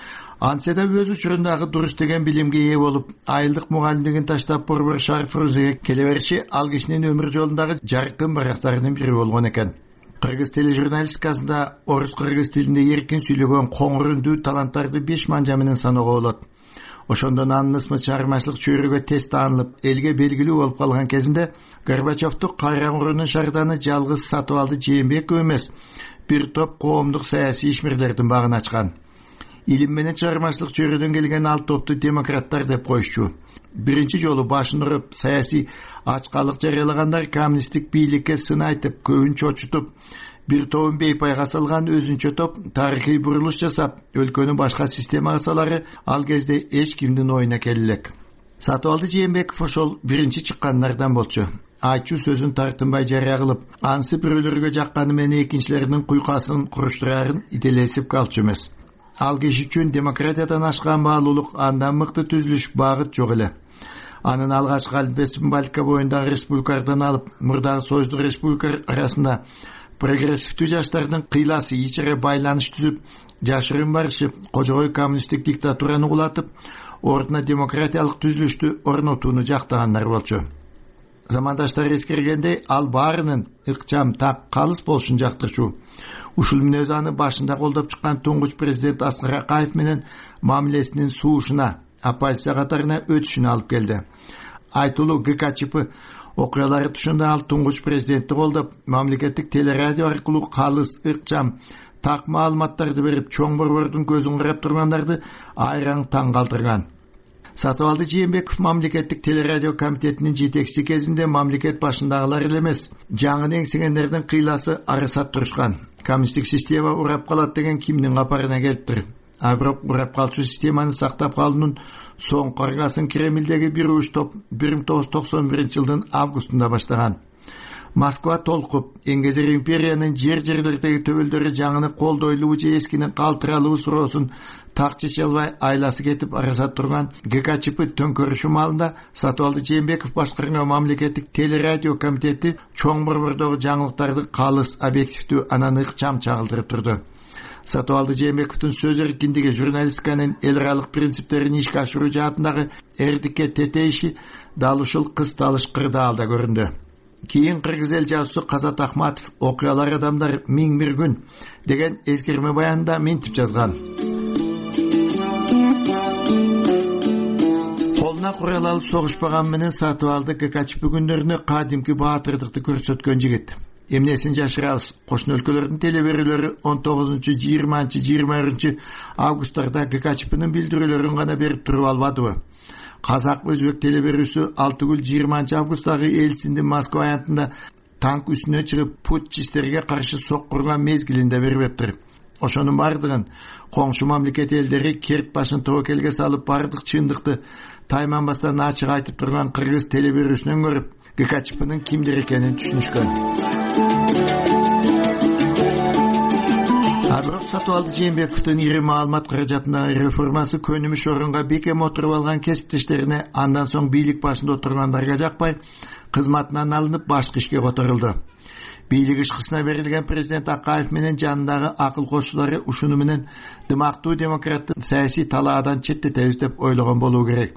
Антсе да өз учурундагы дурус деген билимге ээ болуп, айылдык мугалимдигин таштап Борбор Шариф Рузеге келе бериши ал кишинин өмүр жолундагы жаркын барактарынын бири болгон экен. Кыргыз тележурналистикасында орус кыргыз тилинде эркин сүйлөгөн коңур үндүү таланттарды беш манжа менен саноого болот. Ошондон анын ысмы чыгармачылык чөйрөгө тез таанылып, элге белгилүү болуп калган кезинде Горбачевду кайра куруунун шарданы жалгыз Сатыбалды Жээнбеков эмес, бир топ коомдук саясий ишмерлердин багын ачкан. Илим менен чыгармачылык чөйрөдөн келген ал топту демократтар деп коюшчу. Биринчи жолу башын уруп саясий ачкалык жарыялагандар коммунисттик бийликке сын айтып, көбүн чочутуп, бир тобун бейпайга салган өзүнчө топ тарыхый бурулуш жасап, өлкөнү башка системага салары ал кезде эч кимдин оюна келе элек. Сатыбалды Жээнбеков ошол биринчи чыккандардан болчу. Айтчу сөзүн тартынбай жарыя кылып, ансы бирөөлөргө жакканы менен экинчилердин куйкасын куруштурарын иделесип калчу эмес. Ал киши үчүн демократиядан ашкан баалуулук, андан мыкты түзүлүш багыт жок эле. Анын алгачкы Олимпиада символика боюндагы республикалардан алып, мурдагы Союздук республикалар арасында прогрессивдүү жаштардын кыйласы ичере байланыш түзүп, жашырын барышы кожогой коммунисттик диктатураны кулатып, ордуна демократиялык түзүлүштү орнотууну жактагандар болчу. Замандаштар эскергендей, ал баарынын ыкчам так калыс болушун жактырчу. Ушул мүнөз аны башында колдоп чыккан туңгуч президент Аскар Акаев менен мамилесинин суушуна, оппозиция катарына өтүшүнө алып келди. Айтылуу ГКЧП окуялар тушунда ал туңгуч президентти колдоп, мамлекеттик телерадио аркылуу калыс, ыкчам, так маалыматтарды берип, чоң борбордун көзүн карап тургандарды айраң таң калтырган. Сатыбалды Жээнбеков мамлекеттик телерадио комитетинин жетекчиси кезинде мамлекет башындагылар эле эмес, жаңы эңсегендердин кыйласы арасат турушкан. Коммунисттик система урап калат деген кимдин капарына келиптир. А бирок урап калчу системаны сактап калуунун соңку аргасын Кремлдеги бир уч топ бир миң тогуз жүз токсон биринчи жылдын августунда баштаган. Москва толкуп, эңгезер империянын жер-жерлердеги төбөлдөрү жаңыны колдойлуу же эскини калтыралуу суроосун так чече албай айласы кетип арасат турган ГКЧП төңкөрүшү маалында Сатыбалды Жээнбеков башкарган мамлекеттик телерадио комитети чоң борбордогу жаңылыктарды калыс, объективдүү, анан ыкчам чагылдырып турду. Сатыбалды Жээнбековдун сөз эркиндиги, журналистиканын эл аралык принциптерин ишке ашыруу жаатындагы эрдикке тетейиши дал ушул кысталыш кырдаалда көрүндү. Кийин кыргыз эл жазуучусу Казат Ахматов окуялар адамдар миң бир күн деген эскерме баянында мынтип жазган. Колуна курал алып согушпаган менен Сатыбалды ГКЧП күндөрүнө кадимки баатырдыкты көрсөткөн жигит. Эмнесин жашырабыз? Кошуна өлкөлөрдүн телеберүүлөрү он тогузунчу, жыйырманчы, жыйырма биринчи августтарда ГКЧПнын билдирүүлөрүн гана берип туруп албадыбы? Казак өзбек телеберүүсү алты гүл жыйырманчы августтагы Элсиндин Москва аянтында танк үстүнө чыгып путчисттерге каршы соккурган мезгилинде бербептир. Ошонун бардыгын коңшу мамлекет элдери керт башын тобокелге салып бардык чындыкты тайманбастан ачык айтып турган кыргыз телеберүүсүнөн көрүп, ГКЧПнын кимдир экенин түшүнүшкөн. Бирок Сатыбалды Жээнбековдун ири маалымат каражатындагы реформасы көнүмүш орунга бекем отуруп алган кесиптештерине андан соң бийлик башында отургандарга жакпай, кызматынан алынып башкы ишке которулду. Бийлик ишкысына берилген президент Акаев менен жанындагы акыл кошчулары ушуну менен дымактуу демократты саясий талаадан четтетебиз деп ойлогон болуу керек.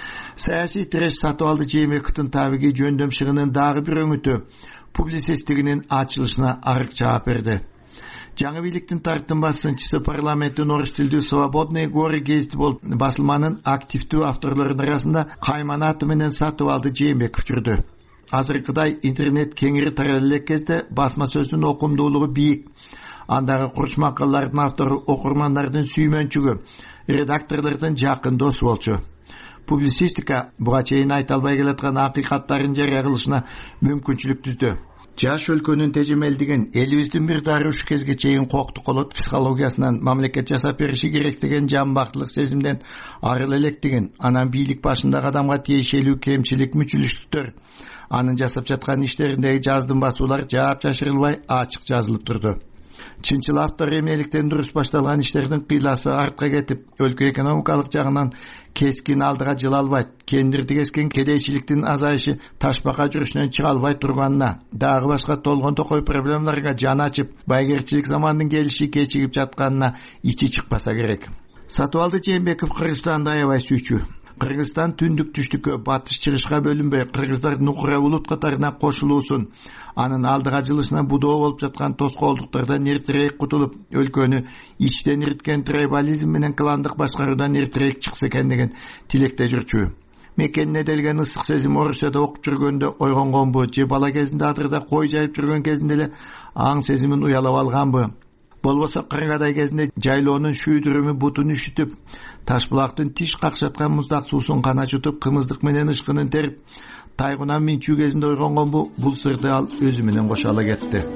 Саясий тиреш Сатыбалды Жээнбековдун табиги жөндөм шыгынын дагы бир өңүтү публицистигинин ачылышына арык жаап берди. Жаңы бийликтин тартынбас сынчысы парламенттин орус тилдүү Свободные горы гезити болуп басылманын активдүү авторлорунун арасында Кайман аты менен Сатыбалды Жээнбеков жүрдү. Азыркыдай интернет кеңири таралып элек кезде басма сөздүн окумдуулугу бийик. Андагы курч макалалардын автору окурмандардын сүймөнчүгү, редакторлордун жакын досу болчу. Публицистика буга чейин айта албай келаткан акыйкаттарын жарыя кылышына мүмкүнчүлүк түздү. Жаш өлкөнүн тежемелдигин, элибиздин бир дары уш кезге чейин коктук колот психологиясынан мамлекет жасап бериши керек деген жамбактылык сезимден арыл электигин, анан бийлик башындагы адамга тиешелүү кемчилик, мүчүлүштүктөр, анын жасап жаткан иштериндеги жаздын басуулар жаап жашырылбай ачык жазылып турду. Чынчыл автор эмнеликтен дурус башталган иштердин кыйласы артка кетип, өлкө экономикалык жагынан кескин алдыга жыла албайт, кендирди кескен кедейчиликтин азайышы ташбака жүрүшүнөн чыга албай турганына, дагы башка толгон токой проблемаларга жан ачып, байгерчилик замандын келиши кечигип жатканына ичи чыкпаса керек. Сатыбалды Жээнбеков Кыргызстанды аябай сүйчү. Кыргызстан түндүк түштүккө, батыш чыгышка бөлүнбөй, кыргыздардын укура улут катарына кошулуусун, анын алдыга жылышына будоо болуп жаткан тоскоолдуктардан эртерээк кутулуп, өлкөнү ичтен ириткен трибализм менен кландык башкаруудан эртерээк чыкса экен деген тилекте жүрчү. Мекенине делген ысык сезим Орусияда окуп жүргөндө ойгонгонбу, же бала кезинде адырда кой жайып жүргөн кезинде эле аң сезимин уялап алганбы? Болбосо кыргадай кезинде жайлоонун шүйдүрүмү бутун үшүтүп, Ташбулактын тиш какшаткан муздак суусун кана жутуп, кымыздык менен ышкынын терип, тайгунан минчүү кезинде ойгонгонбу? Бул сырды ал өзү менен кошо ала кетти.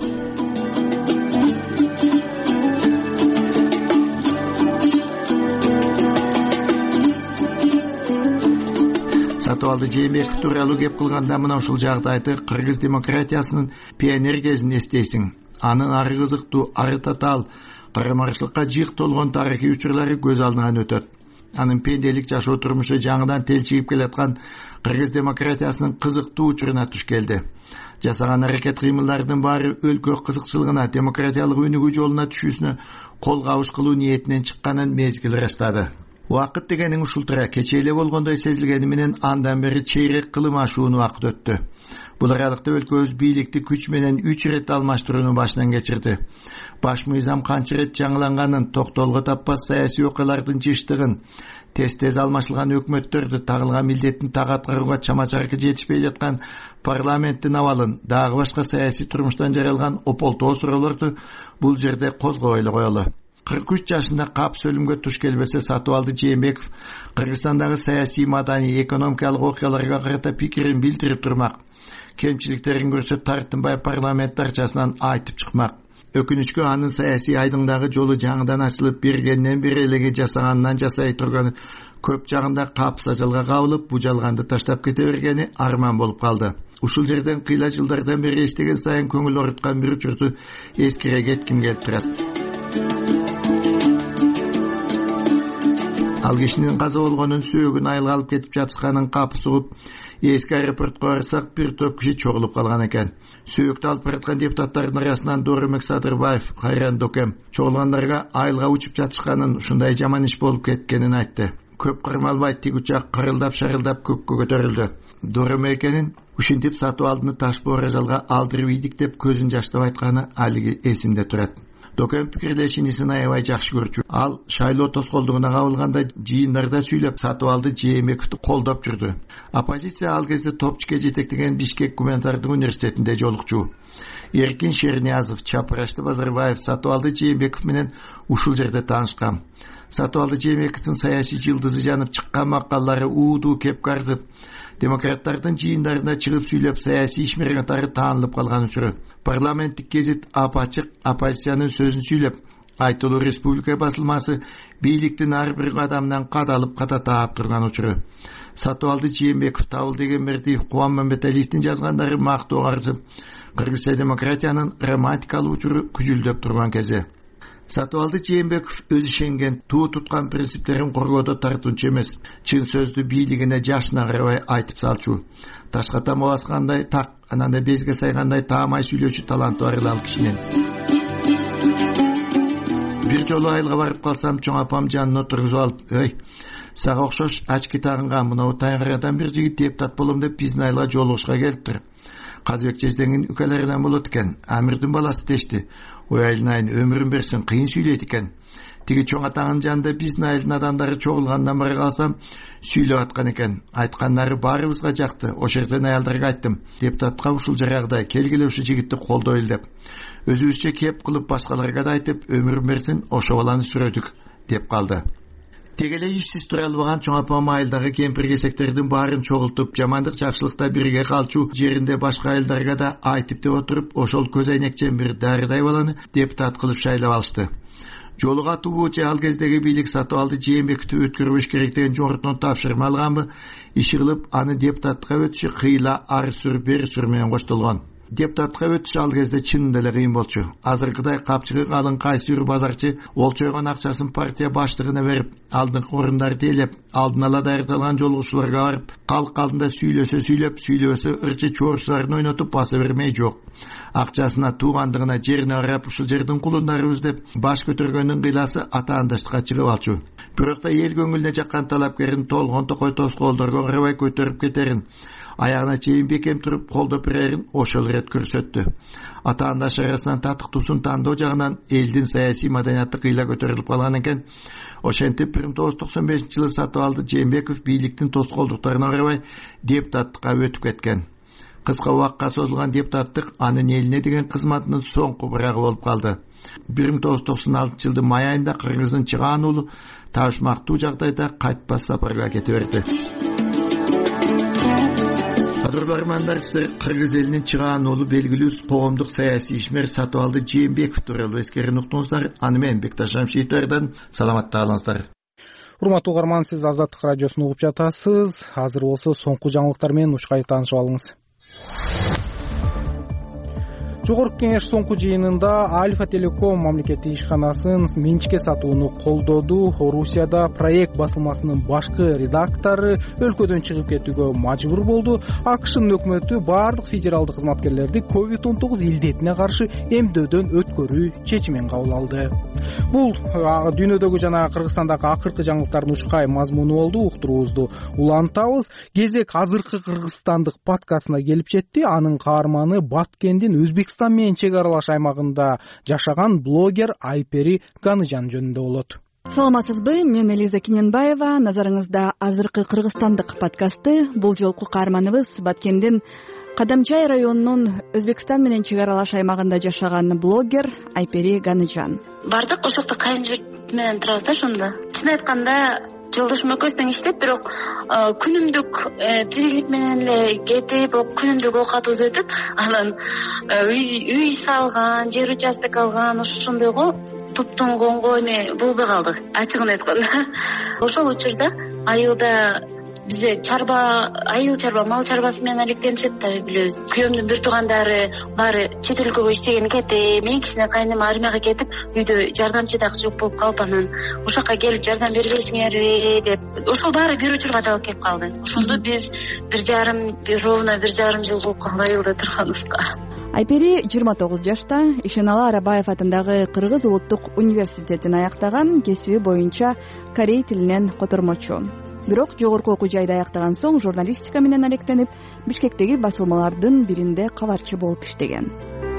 Сатыбалды Жээнбеков тууралуу кеп кылганда мына ушул жагдайды кыргыз демократиясынын пионер кезин эстейсиң. Анын ары кызыктуу, ары татаал, карамарчылыкка жыйк толгон тарыхый учурлары көз алдыңан өтөт. Анын пенделик жашоо турмушу жаңыдан телчигип келаткан кыргыз демократиясынын кызыктуу учуруна туш келди. Жасаган аракет кыймылдардын баары өлкө кызыкчылыгына, демократиялык өнүгүү жолуна түшүүсүнө кол кабыш кылуу ниетинен чыкканын мезгил ырастады. Убакыт дегениң ушул тура кече эле болгондой сезилгени менен андан бери чейрек кылым ашуун убакыт өттү. Бул аралыкта өлкөбүз бийликти күч менен үч ирет алмаштырууну башынан кечирди. Баш мыйзам канча ирет жаңыланганын, токтоолго таппас саясий окуялардын жыштыгын, тез-тез алмашылган өкмөттөрдү, тагылган милдеттин так аткарууга чама-чаркы жетишпей жаткан парламенттин абалын, дагы башка саясий турмуштан жаралган ополтоо суроолорду бул жерде козгобой эле коелу. кырк үч жашында капс өлүмгө туш келбесе Сатыбалды Жээнбеков Кыргызстандагы саясий, маданий, экономикалык окуяларга карата пикирин билдирип турмак. Кемчиликтерин көрсө тартынбай парламент дарчасынан айтып чыкмак. Өкүнүчкө анын саясий айдыңдагы жолу жаңыдан ачылып, бергенден бери элеге жасаганынан жасай турганы көп жагында капс ажалга кабылып, бу жалганды таштап кете бергени арман болуп калды. Ушул жерден кыйла жылдардан бери эстеген сайын көңүл оруткан бир учурду эскире кетким келип турат. Ал кишинин каза болгонун, сөөгүн айылга алып кетип жатышканын капыс угуп, эски аэропортко барсак бир топ киши чогулуп калган экен. Сөөктү алып бараткан депутаттардын арасынан Доромек Садырбаев, Кайран Докем чогулгандарга айылга учуп жатышканын, ушундай жаман иш болуп кеткенин айтты. Көп кырмалбай тиг учак кырылдап шарылдап көккө көтөрүлдү. Доромекенин ушинтип Сатыбалдыны таш боор ажалга алдырып ийдик деп көзүн жаштап айтканы алиги эсимде турат. Докен пикирлешинисин аябай жакшы көрчү. Ал шайлоо тоскоолдугуна кабылганда жыйындарда сүйлөп Сатыбалды Жээнбековду колдоп жүрдү. Оппозиция ал кезде топчке жетектеген Бишкек гуманитардык университетинде жолукчу. Эркин Шерниязов, Чапырашты Базарбаев Сатыбалды Жээнбеков менен ушул жерде таанышкан. Сатыбалды Жээнбековдун саясий жылдызы жанып чыккан макаллары ууду кеп карзып, демократтардын жыйындарына чыгып сүйлөп саясий ишмер катары таанылып калган учуру. Парламенттик гезит апачык оппозициянын сөзүн сүйлөп, Айтылуу республика басылмасы бийликтин ар бир кадамынан кадалып ката таап турган учуру. Сатыбалды Жээнбеков, Табыл Дегенбердиев, Кубан Мамбеталиевдин жазгандары мактоо арзып, Кыргыз демократиянын романтикалуу учуру күжүлдөп турган кези. Сатыбалды Жээнбеков өз ишенген, туу туткан принциптерин коргоодо тартуучу эмес, чын сөздү бийлигине жашына карабай айтып салчу. Ташка тама баскандай так, ананда безге сайгандай таамай сүйлөчү таланты бар ал кишинин. Бир жолу айылга барып калсам, чоң апам жанына тургузуп алып, "Эй, сага окшош ачки тагынган мына Тайгарадан бир жигит депутат болом деп биздин айылга жолугушка келиптир. Казыбек Жездеңдин үкөлөрүнөн болот экен. Амирдин баласы дешти. Ой айылнайын өмүрүн берсин, кыйын сүйлөйт экен. Тиги чоң атаңын жанында биздин айылдын адамдары чогулгандан бара калсам, сүйлөп аткан экен. Айткандары баарыбызга жакты. Ошол жерден аялдарга айттым. Депутатка ушул жарагда келгиле ушул жигитти колдойлу деп. Өзүбүзчө кеп кылып башкаларга да айтып, өмүрүн берсин, ошо баланы сүрөдүк деп калды. Тегеле ишсиз тура албаган чоң апам айылдагы кемпир-кесектердин баарын чогултуп, жамандык жакшылыкта бирге калчу жеринде башка айылдарга да айтып деп отуруп, ошол көз айнекчен бир дарыдай баланы депутат кылып шайлап алышты. Жолуга атуучу ал кездеги бийлик Сатыбалды Жээнбековду өткөрбөш керек деген жогорудун тапшырма алганбы, иши кылып аны депутатка өтүшү кыйла ар сүр бер сүр менен коштолгон. Депутатка өтүш ал кезде чынында эле кыйын болчу. Азыркыдай капчыгы калың кайсы бир базарчы олчойгон акчасын партия баштыгына берип, алдыңкы орундарды ээлеп, алдын ала даярдалган жолугушууларга барып, калк алдында сүйлөсө сүйлөп, сүйлөбөсө ырчы чоорсуларын ойнотуп баса бермей жок. Акчасына, туугандыгына, жерине карап ушул жердин кулундарыбыз деп баш көтөргөндүн кыйласы атаандаштыкка чыгып алчу. Бирок да эл көңүлүнө жаккан талапкерин толгон токой тоскоолдорго карабай көтөрүп кетерин, аягына чейин бекем туруп колдоп берерин ошол ирет көрсөттү. Атаандаш арасынан татыктуусун тандоо жагынан элдин саясий маданияты кыйла көтөрүлүп калган экен. Ошентип бир миң тогуз жүз токсон бешинчи жылы Сатыбалды Жээнбеков бийликтин тоскоолдуктарына карабай депутаттыкка өтүп кеткен. Кыска убакка созулган депутаттык анын элине деген кызматынын соңку бирагы болуп калды. бир миң тогуз жүз токсон алтынчы жылдын май айында Кыргыздын Чыгаан уулу табышмактуу жагдайда кайтпас сапарга кете берди. Кадырлармандар, сиздер Кыргыз элинин Чыгаан уулу белгилүү коомдук саясий ишмер Сатыбалды Жээнбеков тууралуу эскерин уктуңуздар. Аны менен Бекташ Шамшиевдерден саламатта калыңыздар. Урматтуу угарман, сиз Азаттык радиосун угуп жатасыз. Азыр болсо соңку жаңылыктар менен ушкай таанышып алыңыз. Жогорку кеңеш соңку жыйынында Альфа Телеком мамлекеттик ишканасын менчикке сатууну колдоду. Орусияда проект басылмасынын башкы редактору өлкөдөн чыгып кетүүгө мажбур болду. АКШнын өкмөтү баардык федералдык кызматкерлерди ковид он тогуз илдетине каршы эмдөөдөн өткөрүү чечимин кабыл алды. Бул дүйнөдөгү жана Кыргызстандагы акыркы жаңылыктардын ушкай мазмуну болду. Уктуруубузду улантабыз. Кезек азыркы Кыргызстандык подкастына келип жетти. Анын каарманы Баткендин Өзбекстан менен чек аралаш аймагында жашаган блогер Айпери Ганыжан жөнүндө болот. Саламатсызбы, мен Элиза Кененбаева. Назарыңызда азыркы Кыргызстандык подкасты. Бул жолку каарманыбыз Баткендин Кадамчай районунун Өзбекстан менен чек аралаш аймагында жашаган блогер Айпери Ганыжан. Бардык ошол жакта кайын журт менен турабыз да ошондо. Чын айтканда жолдошум экөөбүз тең иштеп, бирок күнүмдүк тирилик менен эле кетип, күнүмдүк оокатыбыз өтүп, анан үй салган, жер участок алган, ошондойго топтон конгой болбой калдык, ачыгын айтканда. Ошол учурда айылда бизде чарба, айыл чарба, мал чарбасы менен алектенишет да, билебиз. Күйөөмдүн бир туугандары баары чет өлкөгө иштеген кетти. Мен кичине кайным армияга кетип, үйдө жардамчы дагы жок болуп калып, анан ошакка келип жардам бербейсиңерби деп, ошол баары бир учурга талып келип калды. Ошондо биз бир жарым, ровно бир жарым жыл болуп калды айылда турганыбызга. Айпери жыйырма тогуз жашта, Ишеналы Арабаев атындагы Кыргыз улуттук университетин аяктаган, кесиби боюнча корей тилинен котормочу. Бирок жогорку окуу жайды аяктаган соң журналистика менен алектенип, Бишкектеги басылмалардын биринде кабарчы болуп иштеген.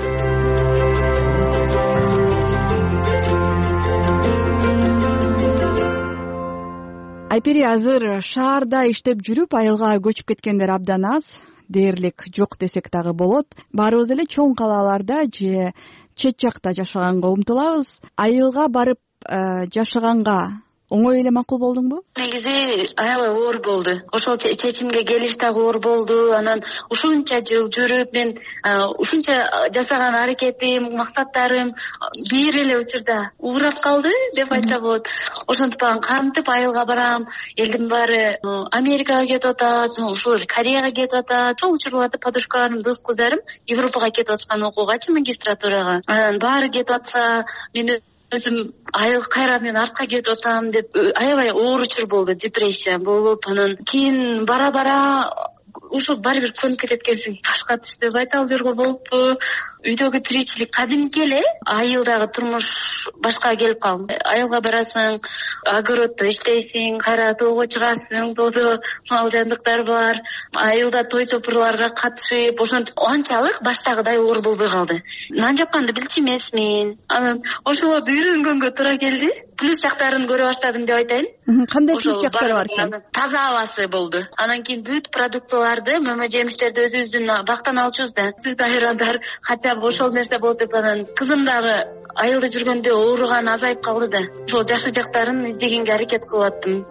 Айпери азыр шаарда иштеп жүрүп, айылга көчүп кеткендер абдан аз, дээрлик жок десек дагы болот. Баарыбыз эле чоң калааларда же чет жакта жашаганга умтулабыз. Айылга барып жашаганга оңой эле макул болдуңбу? Негизи аябай оор болду. Ошол чечимге келиш дагы оор болду. Анан ушунча жыл жүрүп, мен ушунча жасаган аракетим, максаттарым бир эле учурда уурап калды деп айтса болот. Ошентип кантип айылга барам, элдин баары Америкага кетип атат, ушул Кореяга кетип атат. Ошол учурларда подружкаларым, дос кыздарым Европага кетип аткан окуугачы, магистратурага. Анан баары кетип атса, мен өзүм айыл кайра мен артка кетип атам деп аябай оор учур болду, депрессия болуп, анан кийин бара-бара ушул баары бир көнүп кетет экенсиң, башка түш деп айталып жүргө болуппу. Үйдөгү тиричилик кадимки эле, айылдагы турмуш башка келип калды. Айылга барасың, огороддо иштейсиң, кайра тоого чыгасың, тоодо мал жандыктар бар, айылда той чопурларга катышып, ошентип анчалык баштагыдай оор болбой калды. Нан жапканды билчү эмесмин. Анан ошолорду үйрөнгөнгө туура келди. Плюс жактарын көрө баштадым деп айтайын. Кандай плюс жактары бар экен? Таза абасы болду. Анан кийин бүт продуктыларды, мөмө жемиштерди өзүбүздүн бактан алчубуз да. Сүт айрандар, ошол нерсе болуп деп, анан кызым дагы айылда жүргөндө ооруган азайып калды да. Ошол жакшы жактарын издегенге аракет кылып аттым.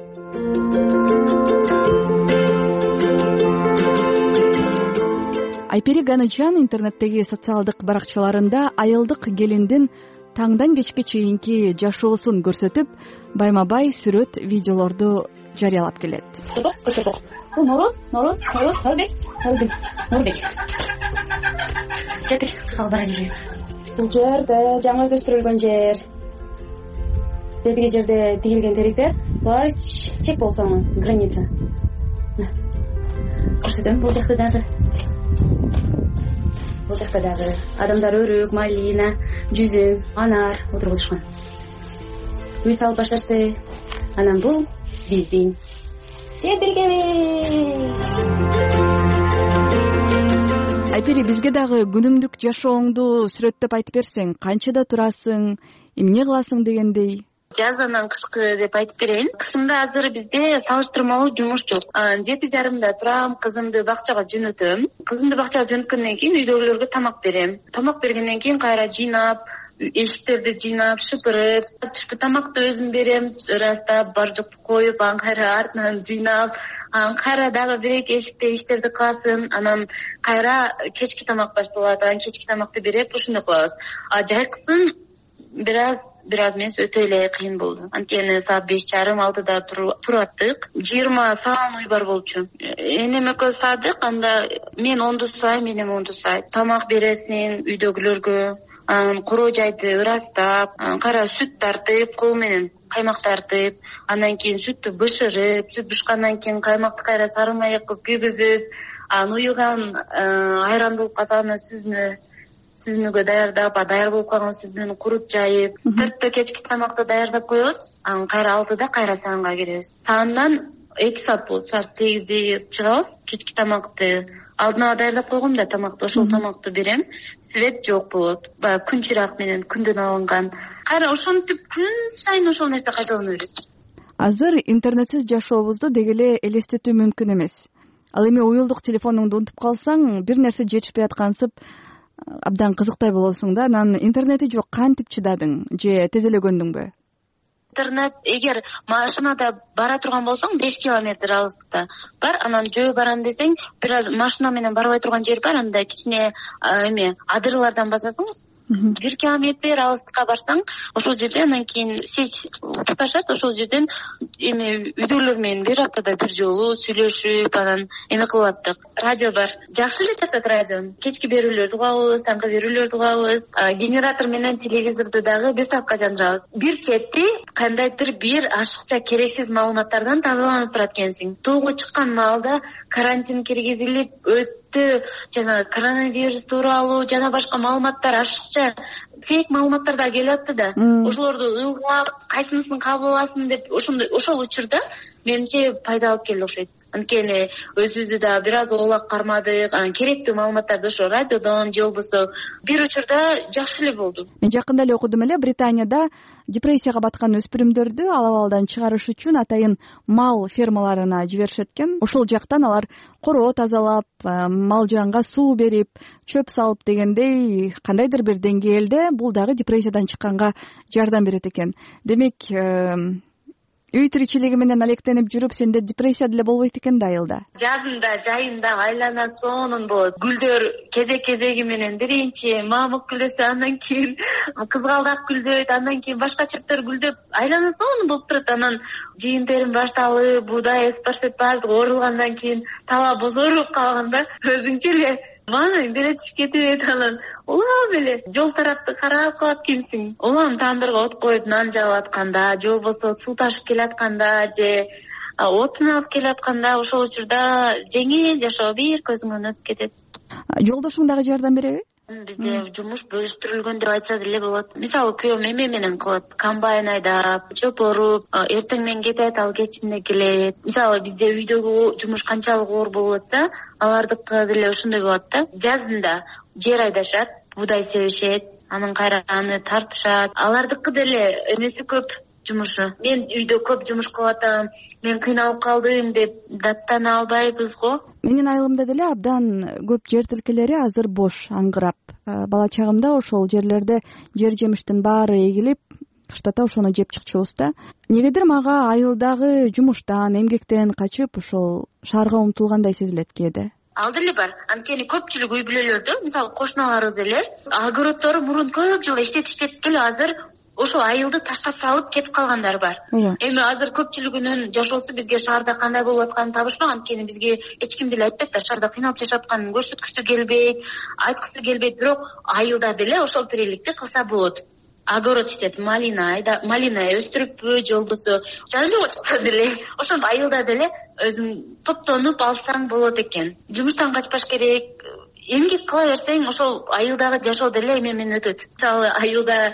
Айпери Ганыжан интернеттеги социалдык баракчаларында айылдык келиндин таңдан кечке чейинки жашоосун көрсөтүп, байма-бай сүрөт, видеолорду жарыялап келет. Бул Нороз, Нороз, Нороз, Норбек, Норбек, Норбек. Жетиш, калып бара жүрөйүн. Бул жерде жаңы көстүрүлгөн жер. Бетиги жерде тигилген териктер, баары чек болуп салынган, граница. Көрсөтөм, бул жакта дагы. Бул жакта дагы адамдар өрүк, малина, жүзүм, анар отургузушкан. Үй салып башташты. Анан бул биздин жетиркебиз. Айпери, бизге дагы күнүмдүк жашооңду сүрөттөп айтып берсең, канчада турасың, эмне кыласың дегендей? Жазанан кышкы деп айтып берейин. Кышында азыр бизде салыштырмалуу жумуш жок. Жети жарымда турам, кызымды бакчага жөнөтөм. Кызымды бакчага жөнөткөндөн кийин үйдөгүлөргө тамак берем. Тамак бергенден кийин кайра жыйнап, эшиктерди жыйнап, шыпырып, түшкү тамакты өзүм берем, ырастап, бар жокту коюп, анан кайра артынан жыйнап, анан кайра дагы бир-эки эшикте иштерди кыласың, анан кайра кечки тамак башталат, анан кечки тамакты берип, ошондой кылабыз. А жайкысын бир аз бир аз эмес өтө эле кыйын болду. Анткени саат беш жарым алтыда тураттык. жыйырма саан уй бар болчу. Энем экөөбүз саадык, анда мен онду саайм, энем онду сайт. Тамак бересиң үйдөгүлөргө, анан короо жайды ырастап, кайра сүт тартып, кол менен каймак тартып, андан кийин сүттү бышырып, сүт бышкандан кийин каймакты кайра сары май кылып күйгүзүп, анан уюган айран болуп калса аны сүзмө сүзмөгө даярдап, даяр болуп калган сүзмөнү куруп жайып, төрттө кечки тамакты даярдап коебуз, анан кайра алтыда кайра саанга киребиз. Саандан эки саат болот, саат сегизде чыгабыз. Кечки тамакты алдына даярдап койгом да, тамакты ошол тамакты берем. Свет жок болот, баягы күн чырак менен күндөн алынган. Кайра ошентип күн сайын ошол нерсе кайталана берет. Азыр интернетсиз жашообузду деги эле элестетүү мүмкүн эмес. Ал эми уюлдук телефонуңду унутуп калсаң, бир нерсе жетишпей аткансып абдан кызыктай болосуң да. Анан интернети жок, кантип чыдадың же тезелегөндөңбү? Интернет эгер машинада бара турган болсоң беш километр алыстыкта бар, анан жөө барам десең, бир аз машина менен барбай турган жер бар, анда кичине эме адырлардан басасың. Бир километр алыстыкка барсаң, ошол жерде анан кийин сеть туташат, ошол жерден эме үйдөгүлөр менен бир аптада бир жолу сүйлөшүп, анан эме кылып аттык. Радио бар. Жакшы эле тартат радио. Кечки берүүлөрдү угабыз, таңкы берүүлөрдү угабыз. Генератор менен телевизорду дагы бесапка жандырабыз. Бир чети кандайдыр бир ашыкча керексиз маалыматтардан тазаланып турат экенсиң. Тоого чыккан маалда карантин киргизилип, өттү, жана коронавирус тууралуу жана башка маалыматтар, ашыкча фейк маалыматтар да келип атты да. Ошолорду угап, кайсынысын кабыл аласың деп, ошондой ошол учурда менимче пайда алып келди окшойт. Анткени өзүбүздү да бир аз оолак кармадык, анан керектүү маалыматтарды ошо радиодон же болбосо бир учурда жакшы эле болду. Мен жакында эле окудум эле, Британияда депрессияга баткан өспүрүмдөрдү ал абалдан чыгарыш үчүн атайын мал фермаларына жиберишет экен. Ошол жактан алар короо тазалап, мал жанга суу берип, чөп салып дегендей кандайдыр бир деңгээлде бул дагы депрессиядан чыкканга жардам берет экен. Демек, үй тиричилиги менен алектенип жүрүп, сенде депрессия деле болбойт экен да айылда. Жазында, жайында айлана сонун болот. Гүлдөр кезек-кезеги менен биринчи мамык гүлдөсө, андан кийин кызгалдак гүлдөйт, андан кийин башка чөптөр гүлдөп, айлана сонун болуп турат. Анан жыйын-терим башталып, буудай, эспарсет баардыгы орулгандан кийин таба бозоруп калганда өзүңчө эле маны бере түшүп кетип, анан улам эле жол тарапты карап калат экенсиң. Улам тандырга от коюп нан жагып атканда, же болбосо суу ташып келатканда, же отун алып келатканда, ошол учурда жеңил жашоо бир көзүңөн өтүп кетет. Жолдошуң дагы жардам береби? Бизде жумуш бөлүштүрүлгөн деп айтса деле болот. Мисалы күйөөм эме менен кылат, комбайн айдап, чөп-оруп, эртең менен кетет, ал кечинде келет. Мисалы бизде үйдөгү жумуш канчалык оор болуп атса, алардыкы деле ошондой болот да. Жазында жер айдашат, буудай себишет, анан кайра аны тартышат. Алардыкы деле эмеси көп жумушу. Мен үйдө көп жумуш кылып атам, мен кыйналып калдым деп даттана албайбыз го. Менин айылымда деле абдан көп жер тилкелери азыр бош, аңгырап. Бала чагымда ошол жерлерде жер жемиштин баары эгилип, кыштата ошону жеп чыкчубуз да. Негедир мага айылдагы жумуштан, эмгектен качып ошол шаарга умтулгандай сезилет кээде. Ал деле бар. Анткени көпчүлүк үй бүлөлөрдө, мисалы кошуналарыбыз эле, огороддору мурун көп жыл иштетип келип, азыр ошол айылды таштап салып кетип калгандар бар. Эми азыр көпчүлүгүнүн жашоосу бизге шаарда кандай болуп атканын табышпаган, анткени бизге эч ким деле айтпайт да, шаарда кыйналып жашап атканын көрсөткүсү келбейт, айткысы келбейт, бирок айылда деле ошол тириликти кылса болот. Огород иштетип, малина айда, малина өстүрүппү, же болбосо жана чыкса деле, ошондо айылда деле өзүң топтонуп алсаң болот экен. Жумуштан качпаш керек, эмгек кыла берсең, ошол айылдагы жашоо деле эме менен өтөт. Мисалы айылда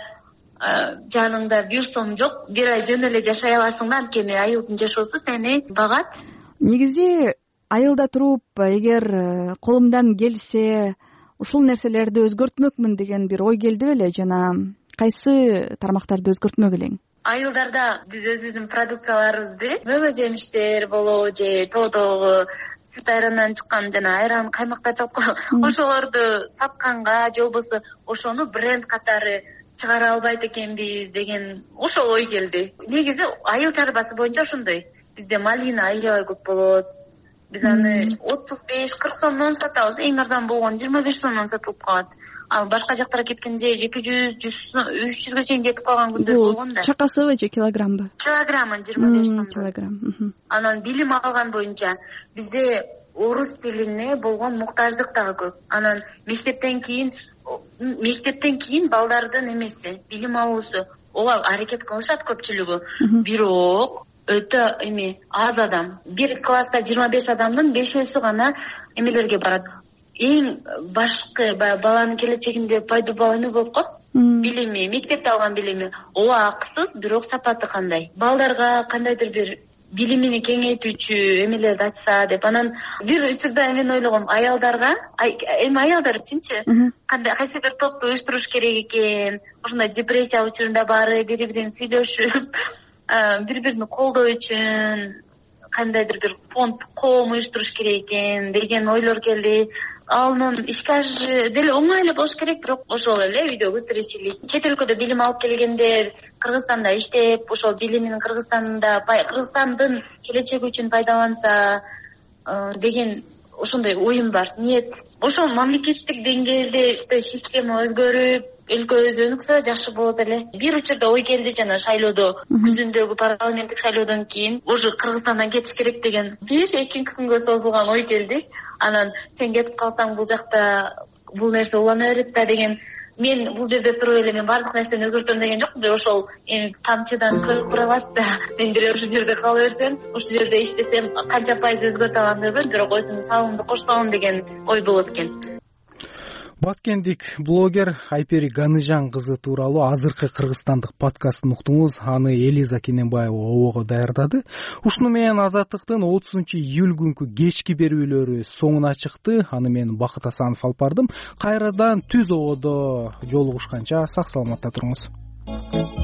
жаныңда бир сом жок, бир ай жөн эле жашай аласың да, анткени айылдын жашоосу сени багат. Негизи айылда туруп, эгер колумдан келсе, ушул нерселерди өзгөртмөкмүн деген бир ой келди беле, жана кайсы тармактарды өзгөртмөк элең? Айылдарда биз өзүбүздүн продукцияларыбызды, мөбө жемиштер болобу, же тоодогу сүт айрандан чыккан жана айран каймактар чыккан, ошолорду сатканга, же болбосо ошону бренд катары чыгара албайт экенбиз деген ошол ой келди. Негизи айыл чарбасы боюнча ошондой. Бизде малина аябай көп болот. Биз аны отуз беш кырк сомдон сатабыз, эң арзан болгону жыйырма беш сомдон сатылып калат. ал башка жактарга кеткенде эки жүз жүз үч жүзгө чейин жетип калган күндөр болгон да. Чакасыбы же килограммбы? Килограммы жыйырма беш сом килограмм. Анан билим алган боюнча бизде орус тилине болгон муктаждык дагы көп. Анан мектептен кийин мектептен кийин балдардын эмеси билим алуусу ооба аракет кылышат көпчүлүгү. Бирок өтө эме аз адам. Бир класста жыйырма беш адамдын бешөөсү гана эмелерге барат. Эң башкы баланын келечегинде пайдалуу эме болуп калат. Билими, мектепте алган билими ооба акысыз, бирок сапаты кандай? Балдарга кандайдыр бир билимини кеңейтүүчү эмелерди ачса деп. Анан бир учурда мен ойлогом, аялдарга, эми аялдар үчүнчү кандай кайсы бир топту уюштуруш керек экен. Ошондой депрессия учурунда баары бири бирин сүйлөшүп, бири-бирин колдоо үчүн кандайдыр бир фонд, коом уюштуруш керек экен деген ойлор келди. Анын ишке ашышы деле оңой эле болуш керек, бирок ошол эле үйдөгү тиричилик. Чет өлкөдө билим алып келгендер Кыргызстанда иштеп, ошол билимин Кыргызстанда, Кыргызстандын келечеги үчүн пайдаланса деген ошондой оюм бар, ниет. Ошол мамлекеттик деңгээлде система өзгөрүп, өлкөбүз өнүксө жакшы болот эле. Бир учурда ой келди жана шайлоодо, күзүндөгү парламенттик шайлоодон кийин уже Кыргызстандан кетиш керек деген бир эки күнгө созулган ой келди. Анан сен кетип калсаң бул жакта бул нерсе улана берет да деген. Мен бул жерде туруп эле мен баардык нерсени өзгөртөм деген жокмун. Ошол эми тамчыдан көл куралат да. Мен бир ушул жерде кала берсем, ушул жерде иштесем канча пайыз өзгөртө алам деп, бирок өзүмдүн салымымды кошсом деген ой болот экен. Баткендик блогер Айпери Ганыжан кызы тууралуу азыркы кыргызстандык подкастын уктуңуз. Аны Элиза Кененбаева обого даярдады. Ушуну менен Азаттыктын отузунчу июль күнкү кечки берүүлөрү соңуна чыкты. Аны мен Бакыт Асанов алып бардым. Кайрадан түз ободо жолугушканча сак саламатта туруңуз.